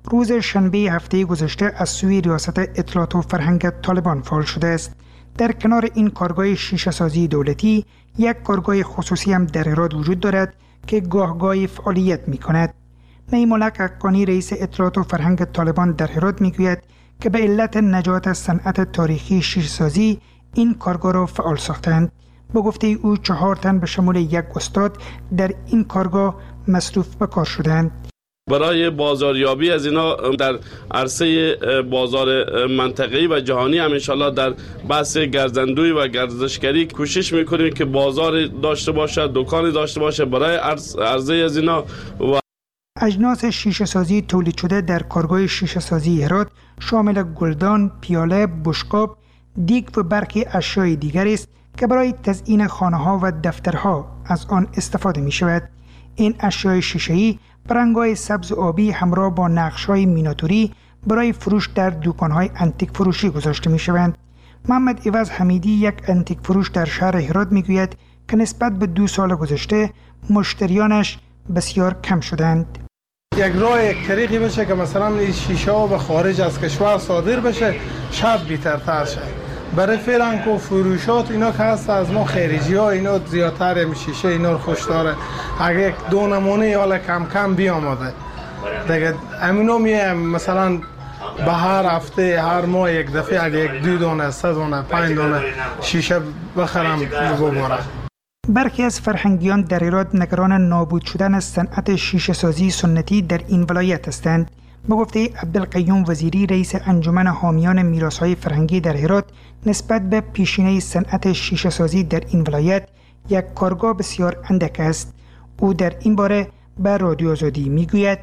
روز شنبه هفته گذشته از سوی ریاست اطلاعات و فرهنگ طالبان فعال شده است. در کنار این کارگاه شیشه سازی دولتی، یک کارگاه خصوصی هم در هرات وجود دارد که گاه گاهی فعالیت می کند. میمولک حقانی رئیس اطلاعات و فرهنگ طالبان در هرات می گوید که به علت نجات از صنعت تاریخی شیشه سازی این کارگاه را فعال ساختند. با گفته او چهار تن به شمول یک استاد در این کارگاه مصروف به کار شدند. برای بازاریابی از اینا در عرصه بازار منطقه‌ای و جهانی هم انشالله در بحث گردندوی و گردشگری کوشش میکنیم که بازار داشته باشه، دکان داشته باشه برای عرضه از اینا. و اجناس شیشه سازی تولید شده در کارگاه شیشه سازی هرات شامل گلدان، پیاله، بشقاب، دیگ و برخی اشیاء دیگر است که برای تزیین خانه‌ها و دفترها از آن استفاده می شود. این اشیاء شیشه‌ای برنگ‌های سبز و آبی همراه با نقش‌های میناتوری برای فروش در دکان‌های انتیک فروشی گذاشته می‌شوند. محمد ایواز حمیدی، یک انتیک فروش در شهر هرات می‌گوید که نسبت به دو سال گذشته مشتریانش بسیار کم شدند. یک راه یک طریقی بشه که مثلا این شیشه ها به خارج از کشور صادر بشه، شاید بهترتر شه. برای فعلا که فروشات اینا که هست از ما خارجی ها اینا زیادتر هم شیشه اینا رو خوش داره. اگه یک دو نمونه حالا کم کم بیامده دیگه امینا میایم مثلا به هر هفته هر ماه یک دفعه اگه یک دو دانه سه دانه پنج دانه شیشه بخرم ببرم. برخی از فرهنگیان در هرات نگران نابود شدن صنعت شیشه سازی سنتی در این ولایت هستند. با گفته عبدالقیوم وزیری، رئیس انجمن حامیان میراث‌های فرهنگی در هرات، نسبت به پیشینه صنعت شیشه سازی در این ولایت یک کارگاه بسیار اندک است. او در این باره به رادیو آزادی میگوید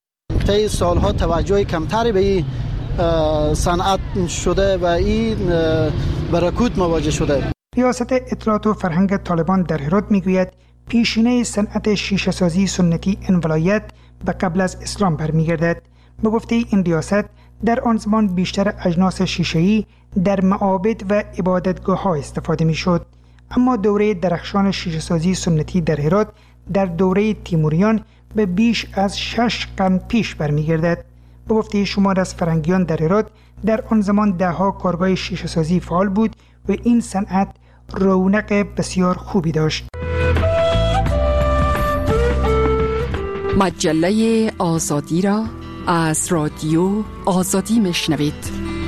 طی سالها توجه کمتری به این صنعت شده و این برکوت مواجه شده. ریاست اطلاعات و فرهنگ طالبان در هرات میگوید پیشینه صنعت شیشه سازی سنتی این ولایت به قبل از اسلام برمیگردد. به گفته این ریاست در آن زمان بیشتر اجناس شیشه‌ای در معابد و عبادتگاه ها استفاده می شد. اما دوره درخشان شیشه سازی سنتی در هرات در دوره تیموریان به بیش از شش قرن پیش برمیگردد. به گفته شمار از فرهنگیان در هرات در آن زمان ده ها کارگاه شیشه سازی فعال بود و این صنعت رونق بسیار خوبی داشت. مجله آزادی را از رادیو آزادی میشنوید.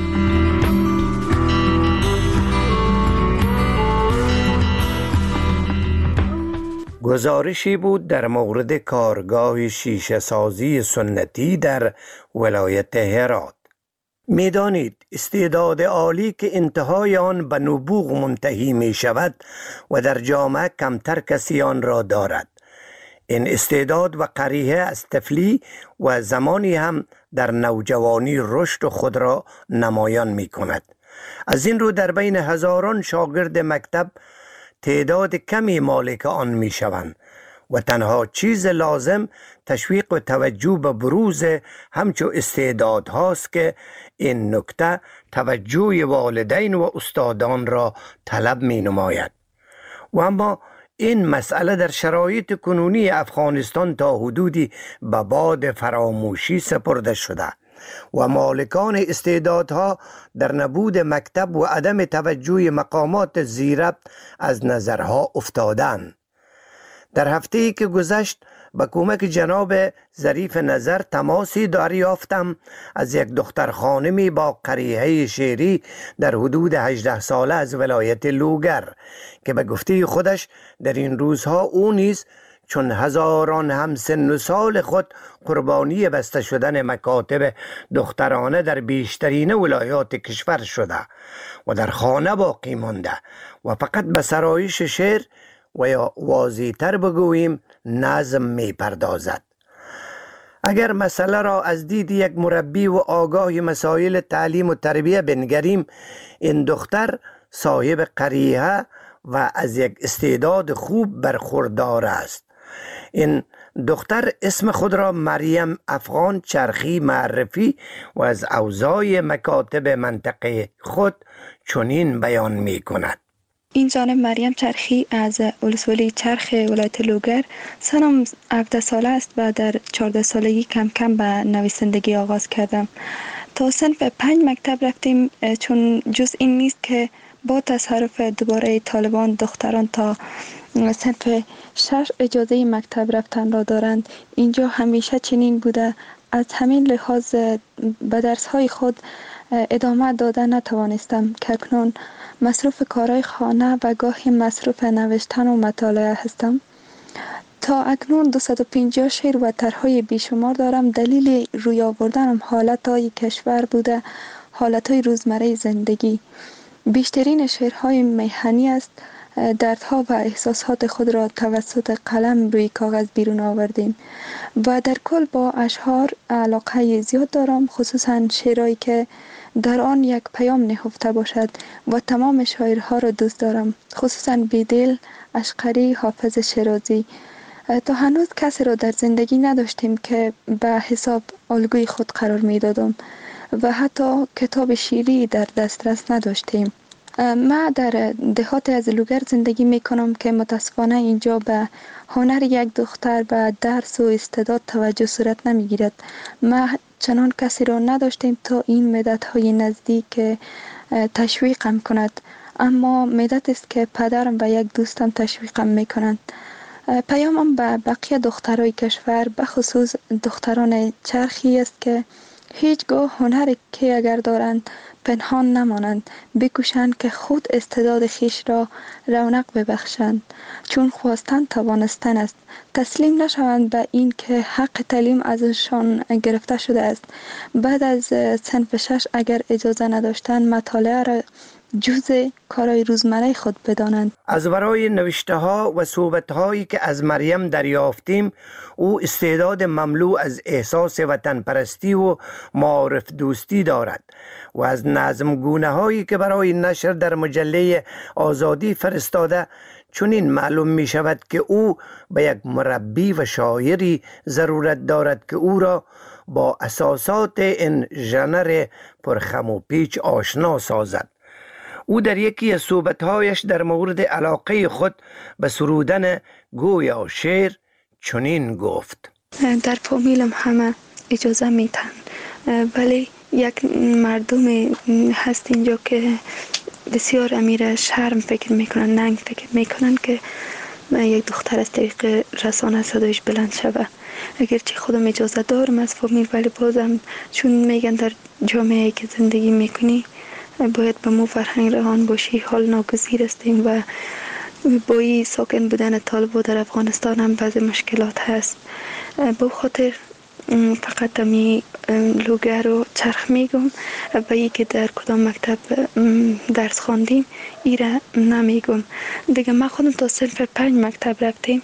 گزارشی بود در مورد کارگاه شیشه سازی سنتی در ولایت هرات. میدانید استعداد عالی که انتهای آن به نبوغ منتهی می شود و در جامعه کمتر کسی آن را دارد. این استعداد و قریحه از طفلی و زمانی هم در نوجوانی رشد خود را نمایان می کند. از این رو در بین هزاران شاگرد مکتب تعداد کمی مالک آن می شوند و تنها چیز لازم تشویق و توجه به بروز همچو استعداد هاست که این نکته توجه والدین و استادان را طلب می نماید. و اما این مسئله در شرایط کنونی افغانستان تا حدودی به باد فراموشی سپرده شده و مالکان استعدادها در نبود مکتب و عدم توجه مقامات زیربط از نظرها افتادند. در هفته‌ای که گذشت با کمک جناب ظریف نظر تماسی دریافتم از یک دختر خانمی با قریحه شعری در حدود هجده ساله از ولایت لوگر که به گفته خودش در این روزها او نیز چون هزاران همسن و سال خود قربانی بسته شدن مکاتب دخترانه در بیشترین ولایات کشور شده و در خانه باقی مانده و فقط به سرایش شعر و یا واضح‌تر بگوییم نظم می پردازد. اگر مسئله را از دید یک مربی و آگاه مسائل تعلیم و تربیه بنگریم، این دختر صاحب قریحه و از یک استعداد خوب برخوردار است. این دختر اسم خود را مریم افغان چرخی معرفی و از اوضاع مکاتب منطقه خود چنین بیان می کند. این جانب مریم چرخی از ولسوالی چرخ ولایت لوگر. سنم هفده ساله است و در چهارده سالگی کم کم به نویسندگی آغاز کردم. تا صنف پنج مکتب رفتیم، چون جز این نیست که با تصرف دوباره طالبان دختران تا صنف شش اجازه مکتب رفتن را دارند. اینجا همیشه چنین بوده. از همین لحاظ به درس های خود ادامه داده نتوانستم که اکنون مصروف کارهای خانه و گاهی مصروف نوشتن و مطالعه هستم. تا اکنون دویست و پنجاه شعر و طرحهای بیشمار دارم. دلیل روی آوردنم حالتهای کشور بوده، حالتهای روزمره زندگی. بیشترین شعرهای میهنی است. دردها و احساسات خود را توسط قلم روی کاغذ بیرون آوردیم و در کل با اشعار علاقه زیاد دارم، خصوصا شعرهایی که در آن یک پیام نهفته باشد و تمام شاعرها را دوست دارم، خصوصا بیدل، اشقری، حافظ شیرازی. تا هنوز کسی را در زندگی نداشتیم که به حساب الگوی خود قرار می دادم و حتی کتاب شیری در دسترس نداشتیم. ما در دهات از لوگر زندگی می کنم که متاسفانه اینجا به هنر یک دختر به درس و استعداد توجه صورت نمی گیرد. ما چنان کسی را نداشتیم تا این مدت های نزدیک تشویقم کند، اما مدت است که پدرم و یک دوستم تشویقم می کنند. پیامم به بقیه دخترای کشور، به خصوص دختران چرخی است که هیچگاه هنر که اگر دارند پنهان نمانند، بکوشند که خود استعداد خیش را رونق ببخشند، چون خواستن توانستن است. تسلیم نشوند به این که حق تعلیم ازشان گرفته شده است. بعد از صنف شش اگر اجازه نداشتند مطالعه را جزء کارهای روزمره خود بدانند. از برای نوشته ها و صحبت هایی که از مریم دریافتیم، او استعداد مملو از احساس وطن پرستی و معارف دوستی دارد و از نظم گونه هایی که برای نشر در مجله آزادی فرستاده چنین معلوم می شود که او به یک مربی و شاعری ضرورت دارد که او را با اساسات این ژانر پرخم و پیچ آشنا سازد. او در یکی از صحبت‌هایش در مورد علاقه خود به سرودن گویا شعر چنین گفت: در فامیلم همه اجازه میتن، ولی یک مردم هست اینجا که بسیار امیر شرم فکر میکنن، ننگ فکر میکنن که یک دختر از طریق رسانه صدایش بلند شوه. اگرچه خودم اجازه دارم از فامیل، ولی بازم چون میگن در جامعه که زندگی میکنی باید به مو فرهنگ روان باشی، حال ناگزیر استیم و با این ساکن بودن طالبان در افغانستان هم بعضی مشکلات هست. با خاطر فقط می لوگر و چرخ میگم و ای که در کدام مکتب درس خواندیم ایره نمیگم دیگه. ما خودم تا صنف پنج مکتب رفتیم.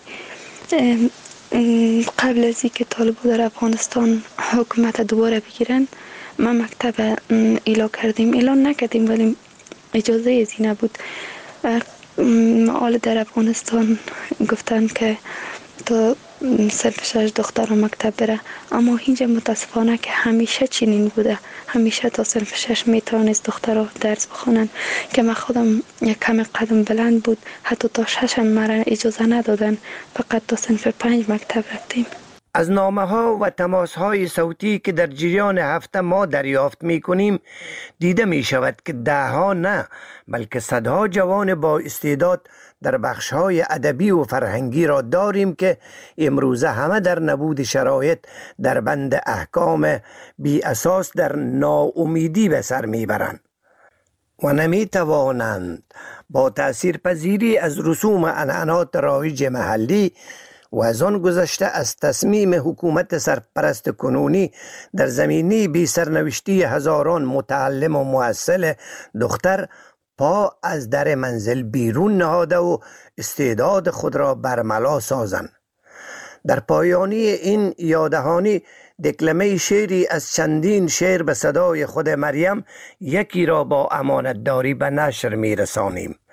قبل از اینکه طالبان در افغانستان حکومت دوباره بگیرن ما مکتب اعلان کردیم، اعلان نکردیم ولی اجازه ازی نبود. معال در افغانستان گفتن که تا صنف شش دختر مکتب بره، اما اینجا متاسفانه که همیشه چنین بوده، همیشه تا صنف شش میتونست دخترها درس بخونن که من خودم یک کم قدم بلند بود، حتی تا شش هم مرا اجازه ندادن، فقط تا صنف پنج مکتب رفتیم. از نامه ها و تماس های صوتی که در جریان هفته ما دریافت می کنیم دیده می شود که ده ها نه بلکه صدها جوان با استعداد در بخش های ادبی و فرهنگی را داریم که امروزه همه در نبود شرایط در بند احکام بی اساس در ناامیدی به سر می برند و نمی توانند با تأثیر پذیری از رسوم عنعنات رایج محلی و از آن گذشته از تصمیم حکومت سرپرست کنونی در زمینه بی سرنوشتی هزاران متعلم و محصل دختر پا از در منزل بیرون نهاده و استعداد خود را برملا سازند. در پایانی این یادهانی دکلمه شعری از چندین شعر به صدای خود مریم یکی را با امانتداری به نشر می رسانیم.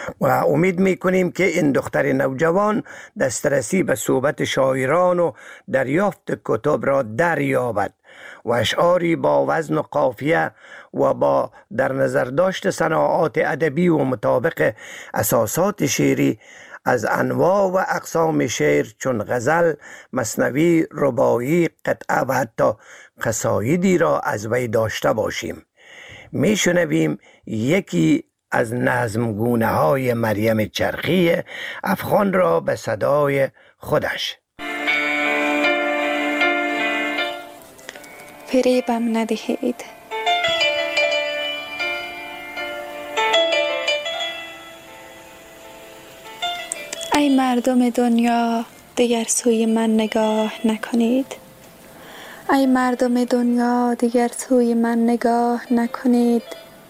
و امید میکنیم که این دختر نوجوان دسترسی به صحبت شاعران و دریافت کتب را دریابد و اشعاری با وزن و قافیه و با در نظر داشت صناعات ادبی و مطابق اساسات شعری از انواع و اقسام شعر چون غزل، مثنوی، رباعی، قطعه و حتی قصایدی را از وی داشته باشیم. میشنویم یکی از نظمگونه های مریم چرخی افغان را به صدای خودش. فریبم ندهید، ای مردم دنیا دیگر سوی من نگاه نکنید. ای مردم دنیا دیگر سوی من نگاه نکنید.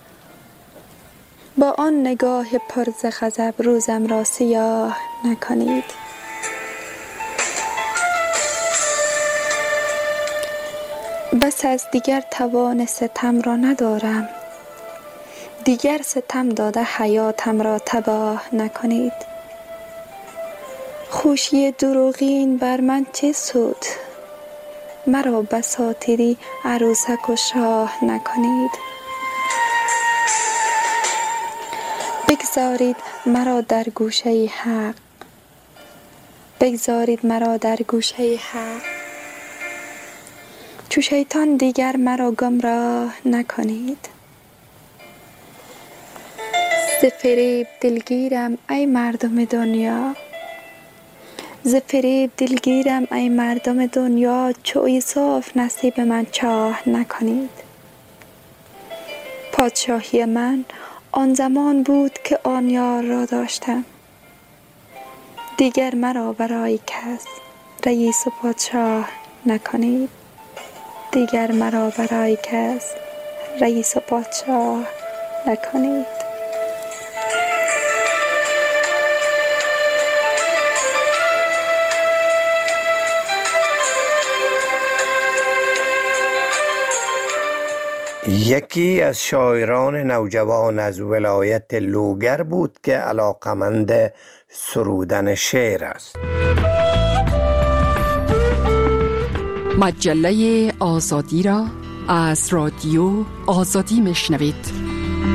با آن نگاه پر ز غضب روزم را سیاه نکنید. بس از دیگر توان ستم را ندارم، دیگر ستم داده حیاتم را تباه نکنید. خوشی دروغین بر من چه سود، مرا بساطیری عروسک و شاه نکنید. بگذارید مرا در گوشه حق، بگذارید مرا در گوشه حق، چو شیطان دیگر مرا گمراه نکنید. ز فریب دلگیرم ای مردم دنیا، ز فریب دلگیرم ای مردم دنیا، چو یوسف نصیب من چاه نکنید. پادشاهی من آن زمان بود که آن یار را داشتم، دیگر مرا برای کس رئیس و پادشاه نکنید. دیگر مرا برای کس رئیس و پادشاه نکنید. یکی از شاعران نوجوان از ولایت لوگر بود که علاقمند سرودن شعر است. مجله آزادی را از رادیو آزادی میشنوید.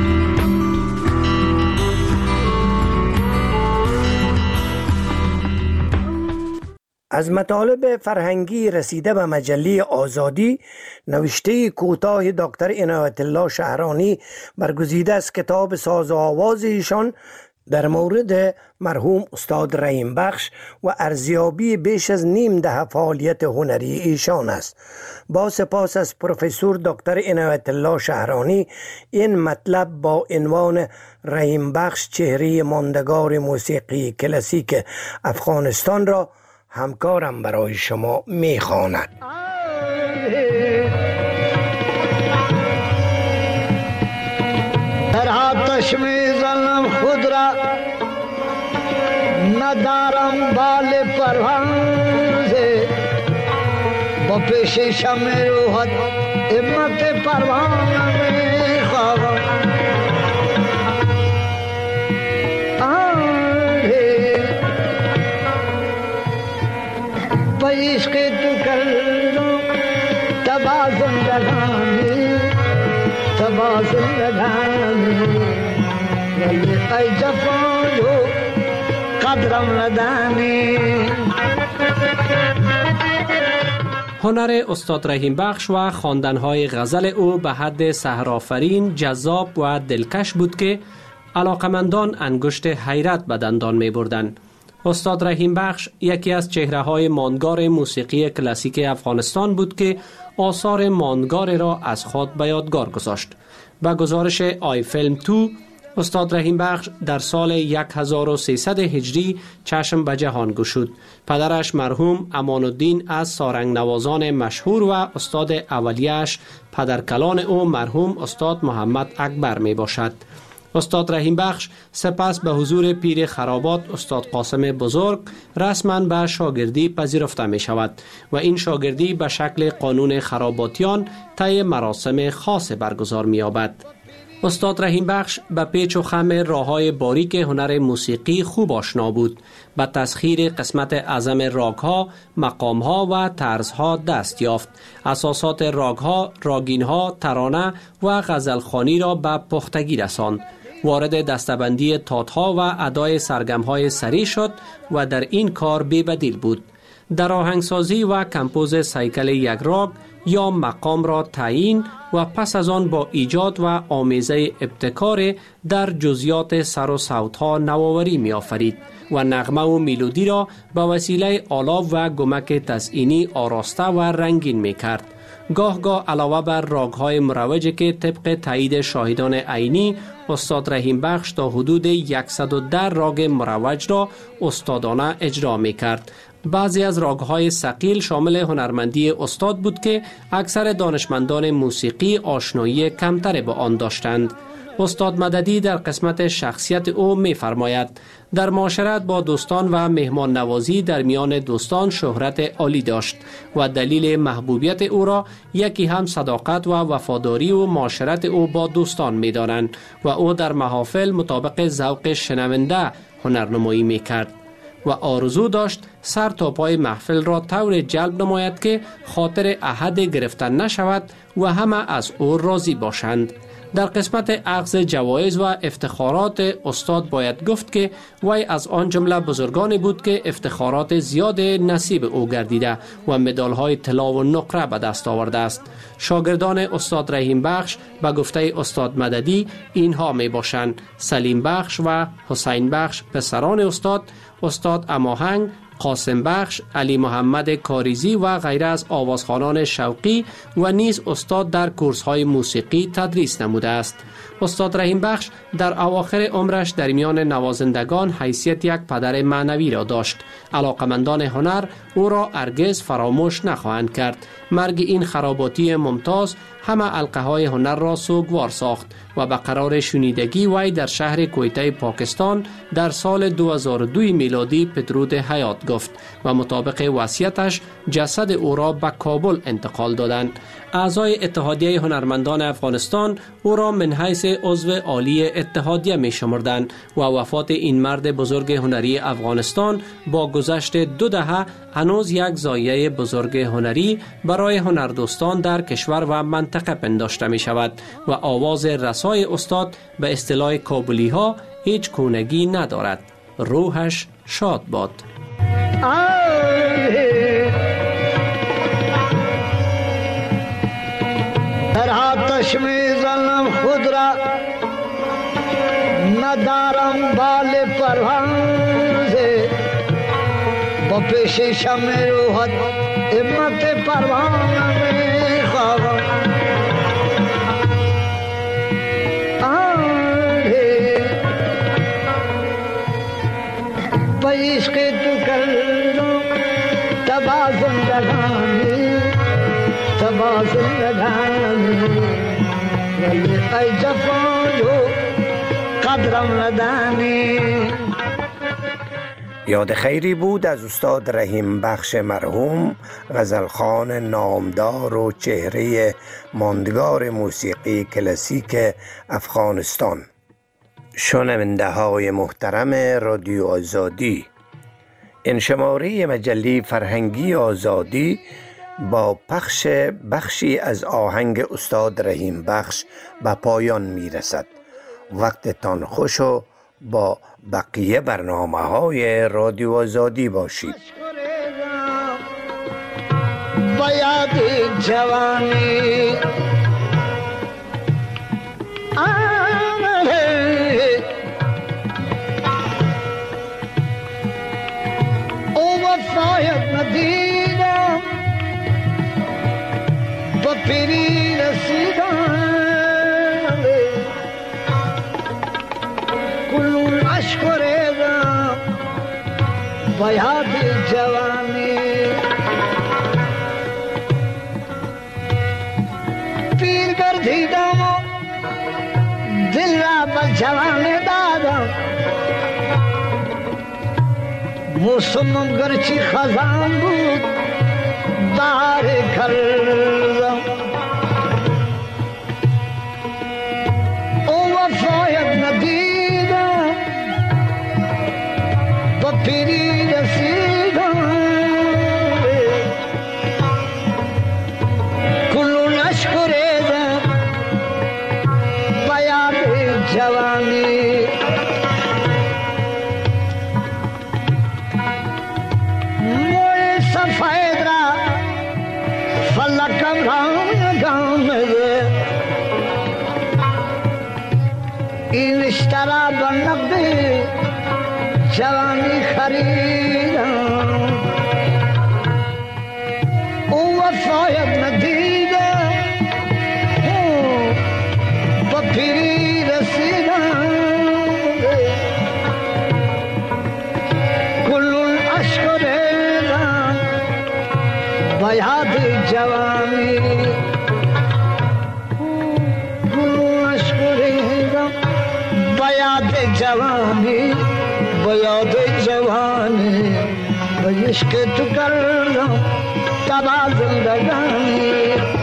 از مطالب فرهنگی رسیده به مجله آزادی نوشته کوتاه دکتر عنایت الله شهرانی برگزیده از کتاب ساز و آواز ایشان در مورد مرحوم استاد رحیم بخش و ارزیابی بیش از نیم دهه فعالیت هنری ایشان است. با سپاس از پروفسور دکتر عنایت الله شهرانی، این مطلب با عنوان رحیم بخش چهره ماندگار موسیقی کلاسیک افغانستان را همکارم برای شما میخواند. در آتش میزنم خود را، ندارم بال پروانه، با پیش شمع روحت امت پروانه میخوام. عشق تو کر لو تبا زندگانی، تبا زندگانی، ولی ای جفایو قدرم ندانی. هنر استاد رحیم بخش و خواندن‌های غزل او به حد سحرآفرین، جذاب و دلکش بود که علاقمندان انگشت حیرت به دندان می‌بردند. استاد رحیم بخش یکی از چهره‌های ماندگار موسیقی کلاسیک افغانستان بود که آثار ماندگار را از خود به یادگار گذاشت. با گزارش آی فیلم دو، استاد رحیم بخش در سال هزار و سیصد هجری چشم به جهان گشود. پدرش مرحوم امان الدین از سارنگ نوازان مشهور و استاد اولیه‌اش پدرکلان او مرحوم استاد محمد اکبر می باشد. استاد رحیم بخش سپس به حضور پیر خرابات استاد قاسم بزرگ رسما به شاگردی پذیرفته می شود و این شاگردی به شکل قانون خراباتیان طی مراسم خاص برگزار می یابد. استاد رحیم بخش به پیچ و خم راههای باریک هنر موسیقی خوب آشنا بود. به تسخیر قسمت اعظم راگ‌ها، مقام‌ها و طرزها دست یافت. اساسات راگ‌ها، راگین‌ها، ترانه و غزلخوانی را به پختگی رساند. وارد دستبندی تات‌ها و ادای سرگم‌های سری شد و در این کار بی‌بدیل بود. در آهنگسازی و کمپوز سیکل یک راگ یا مقام را تعیین و پس از آن با ایجاد و آمیزه ابتکار در جزئیات سر و صوت‌ها نوآوری می‌آفرید و نغمه و ملودی را به وسیله آلاف و گمک تزئینی آراسته و رنگین می‌کرد. گاه گاه علاوه بر راگ‌های مروجی که طبق تایید شاهدان عینی استاد رحیم بخش تا حدود صد و ده راگ مروج را استادانه اجرا می‌کرد. بعضی از راگ‌های ثقیل شامل هنرمندی استاد بود که اکثر دانشمندان موسیقی آشنایی کمتر با آن داشتند. استاد مددی در قسمت شخصیت او می‌فرماید: در معاشرت با دوستان و مهمان نوازی در میان دوستان شهرت عالی داشت و دلیل محبوبیت او را یکی هم صداقت و وفاداری و معاشرت او با دوستان می‌دانند و او در محافل مطابق ذوق شنونده هنرنمایی می‌کرد و آرزو داشت سر تا پای محفل را طور جلب نماید که خاطر احد گرفتن نشود و همه از او راضی باشند. در قسمت اخذ جوایز و افتخارات استاد باید گفت که وی از آن جمله بزرگانی بود که افتخارات زیاد نصیب او گردیده و مدال‌های طلا و نقره به دست آورده است. شاگردان استاد رحیم بخش به گفته استاد مددی اینها می باشند: سلیم بخش و حسین بخش پسران استاد، استاد اماهنگ، قاسم بخش، علی محمد کاریزی و غیره از آوازخوانان شوقی و نیز استاد در کورس‌های موسیقی تدریس نموده است. استاد رحیم بخش در اواخر عمرش در میان نوازندگان حیثیت یک پدر معنوی را داشت. علاقمندان هنر او را هرگز فراموش نخواهند کرد. مرگ این خراباتی ممتاز همه حلقه های هنر را سوگوار ساخت و به قرار شنیدگی وی در شهر کویته پاکستان در سال دو هزار و دو میلادی پدرود حیات گفت و مطابق وصیتش جسد او را به کابل انتقال دادند. اعضای اتحادیه هنرمندان افغانستان او را من حیث عضو عالی اتحادیه می شمردند و وفات این مرد بزرگ هنری افغانستان با گذشت دو دهه هنوز یک زایه بزرگ هنری برای هنردوستان در کشور و منطقه پنداشته می شود و آواز رسای استاد به اصطلاح کابلی ها هیچ کونگی ندارد. روحش شاد باد. در آتش میزنم خود را ندارم بال پروانه با پیش شمع روحت امت پروانه میخوام با عشق تو کردم تبا زندگانی تبا زندگانی ولی ای جفایو قدرم ندانی. یاد خیری بود از استاد رحیم بخش مرحوم، غزلخوان نامدار و چهره ماندگار موسیقی کلاسیک افغانستان. شنونده های محترم رادیو آزادی، این شماره مجله فرهنگی آزادی با پخش بخشی از آهنگ استاد رحیم بخش به پایان می رسد. وقتتان خوش و با بقیه برنامه های رادیو آزادی باشید. باید جوانی او وفایت ندیدم با پیری رسیدم کلون عشق ریدم باید جوانی پیر گردیدم و دل را به جوانی دادم موسمم گرچی خزان بود بار کردم او پیری رسیدم کلو نشکریدم بیاد جوانی موی سفید را فلکم رام گامده این اشترا بنقده جوانی خریدم او وفایت ندیده با پیری رسیدم کلون عشق ریدم با یاد جوانی کلون عشق ریدم با یاد جوانی با یاد جوانی با عشق تو کردم تبا زندگانی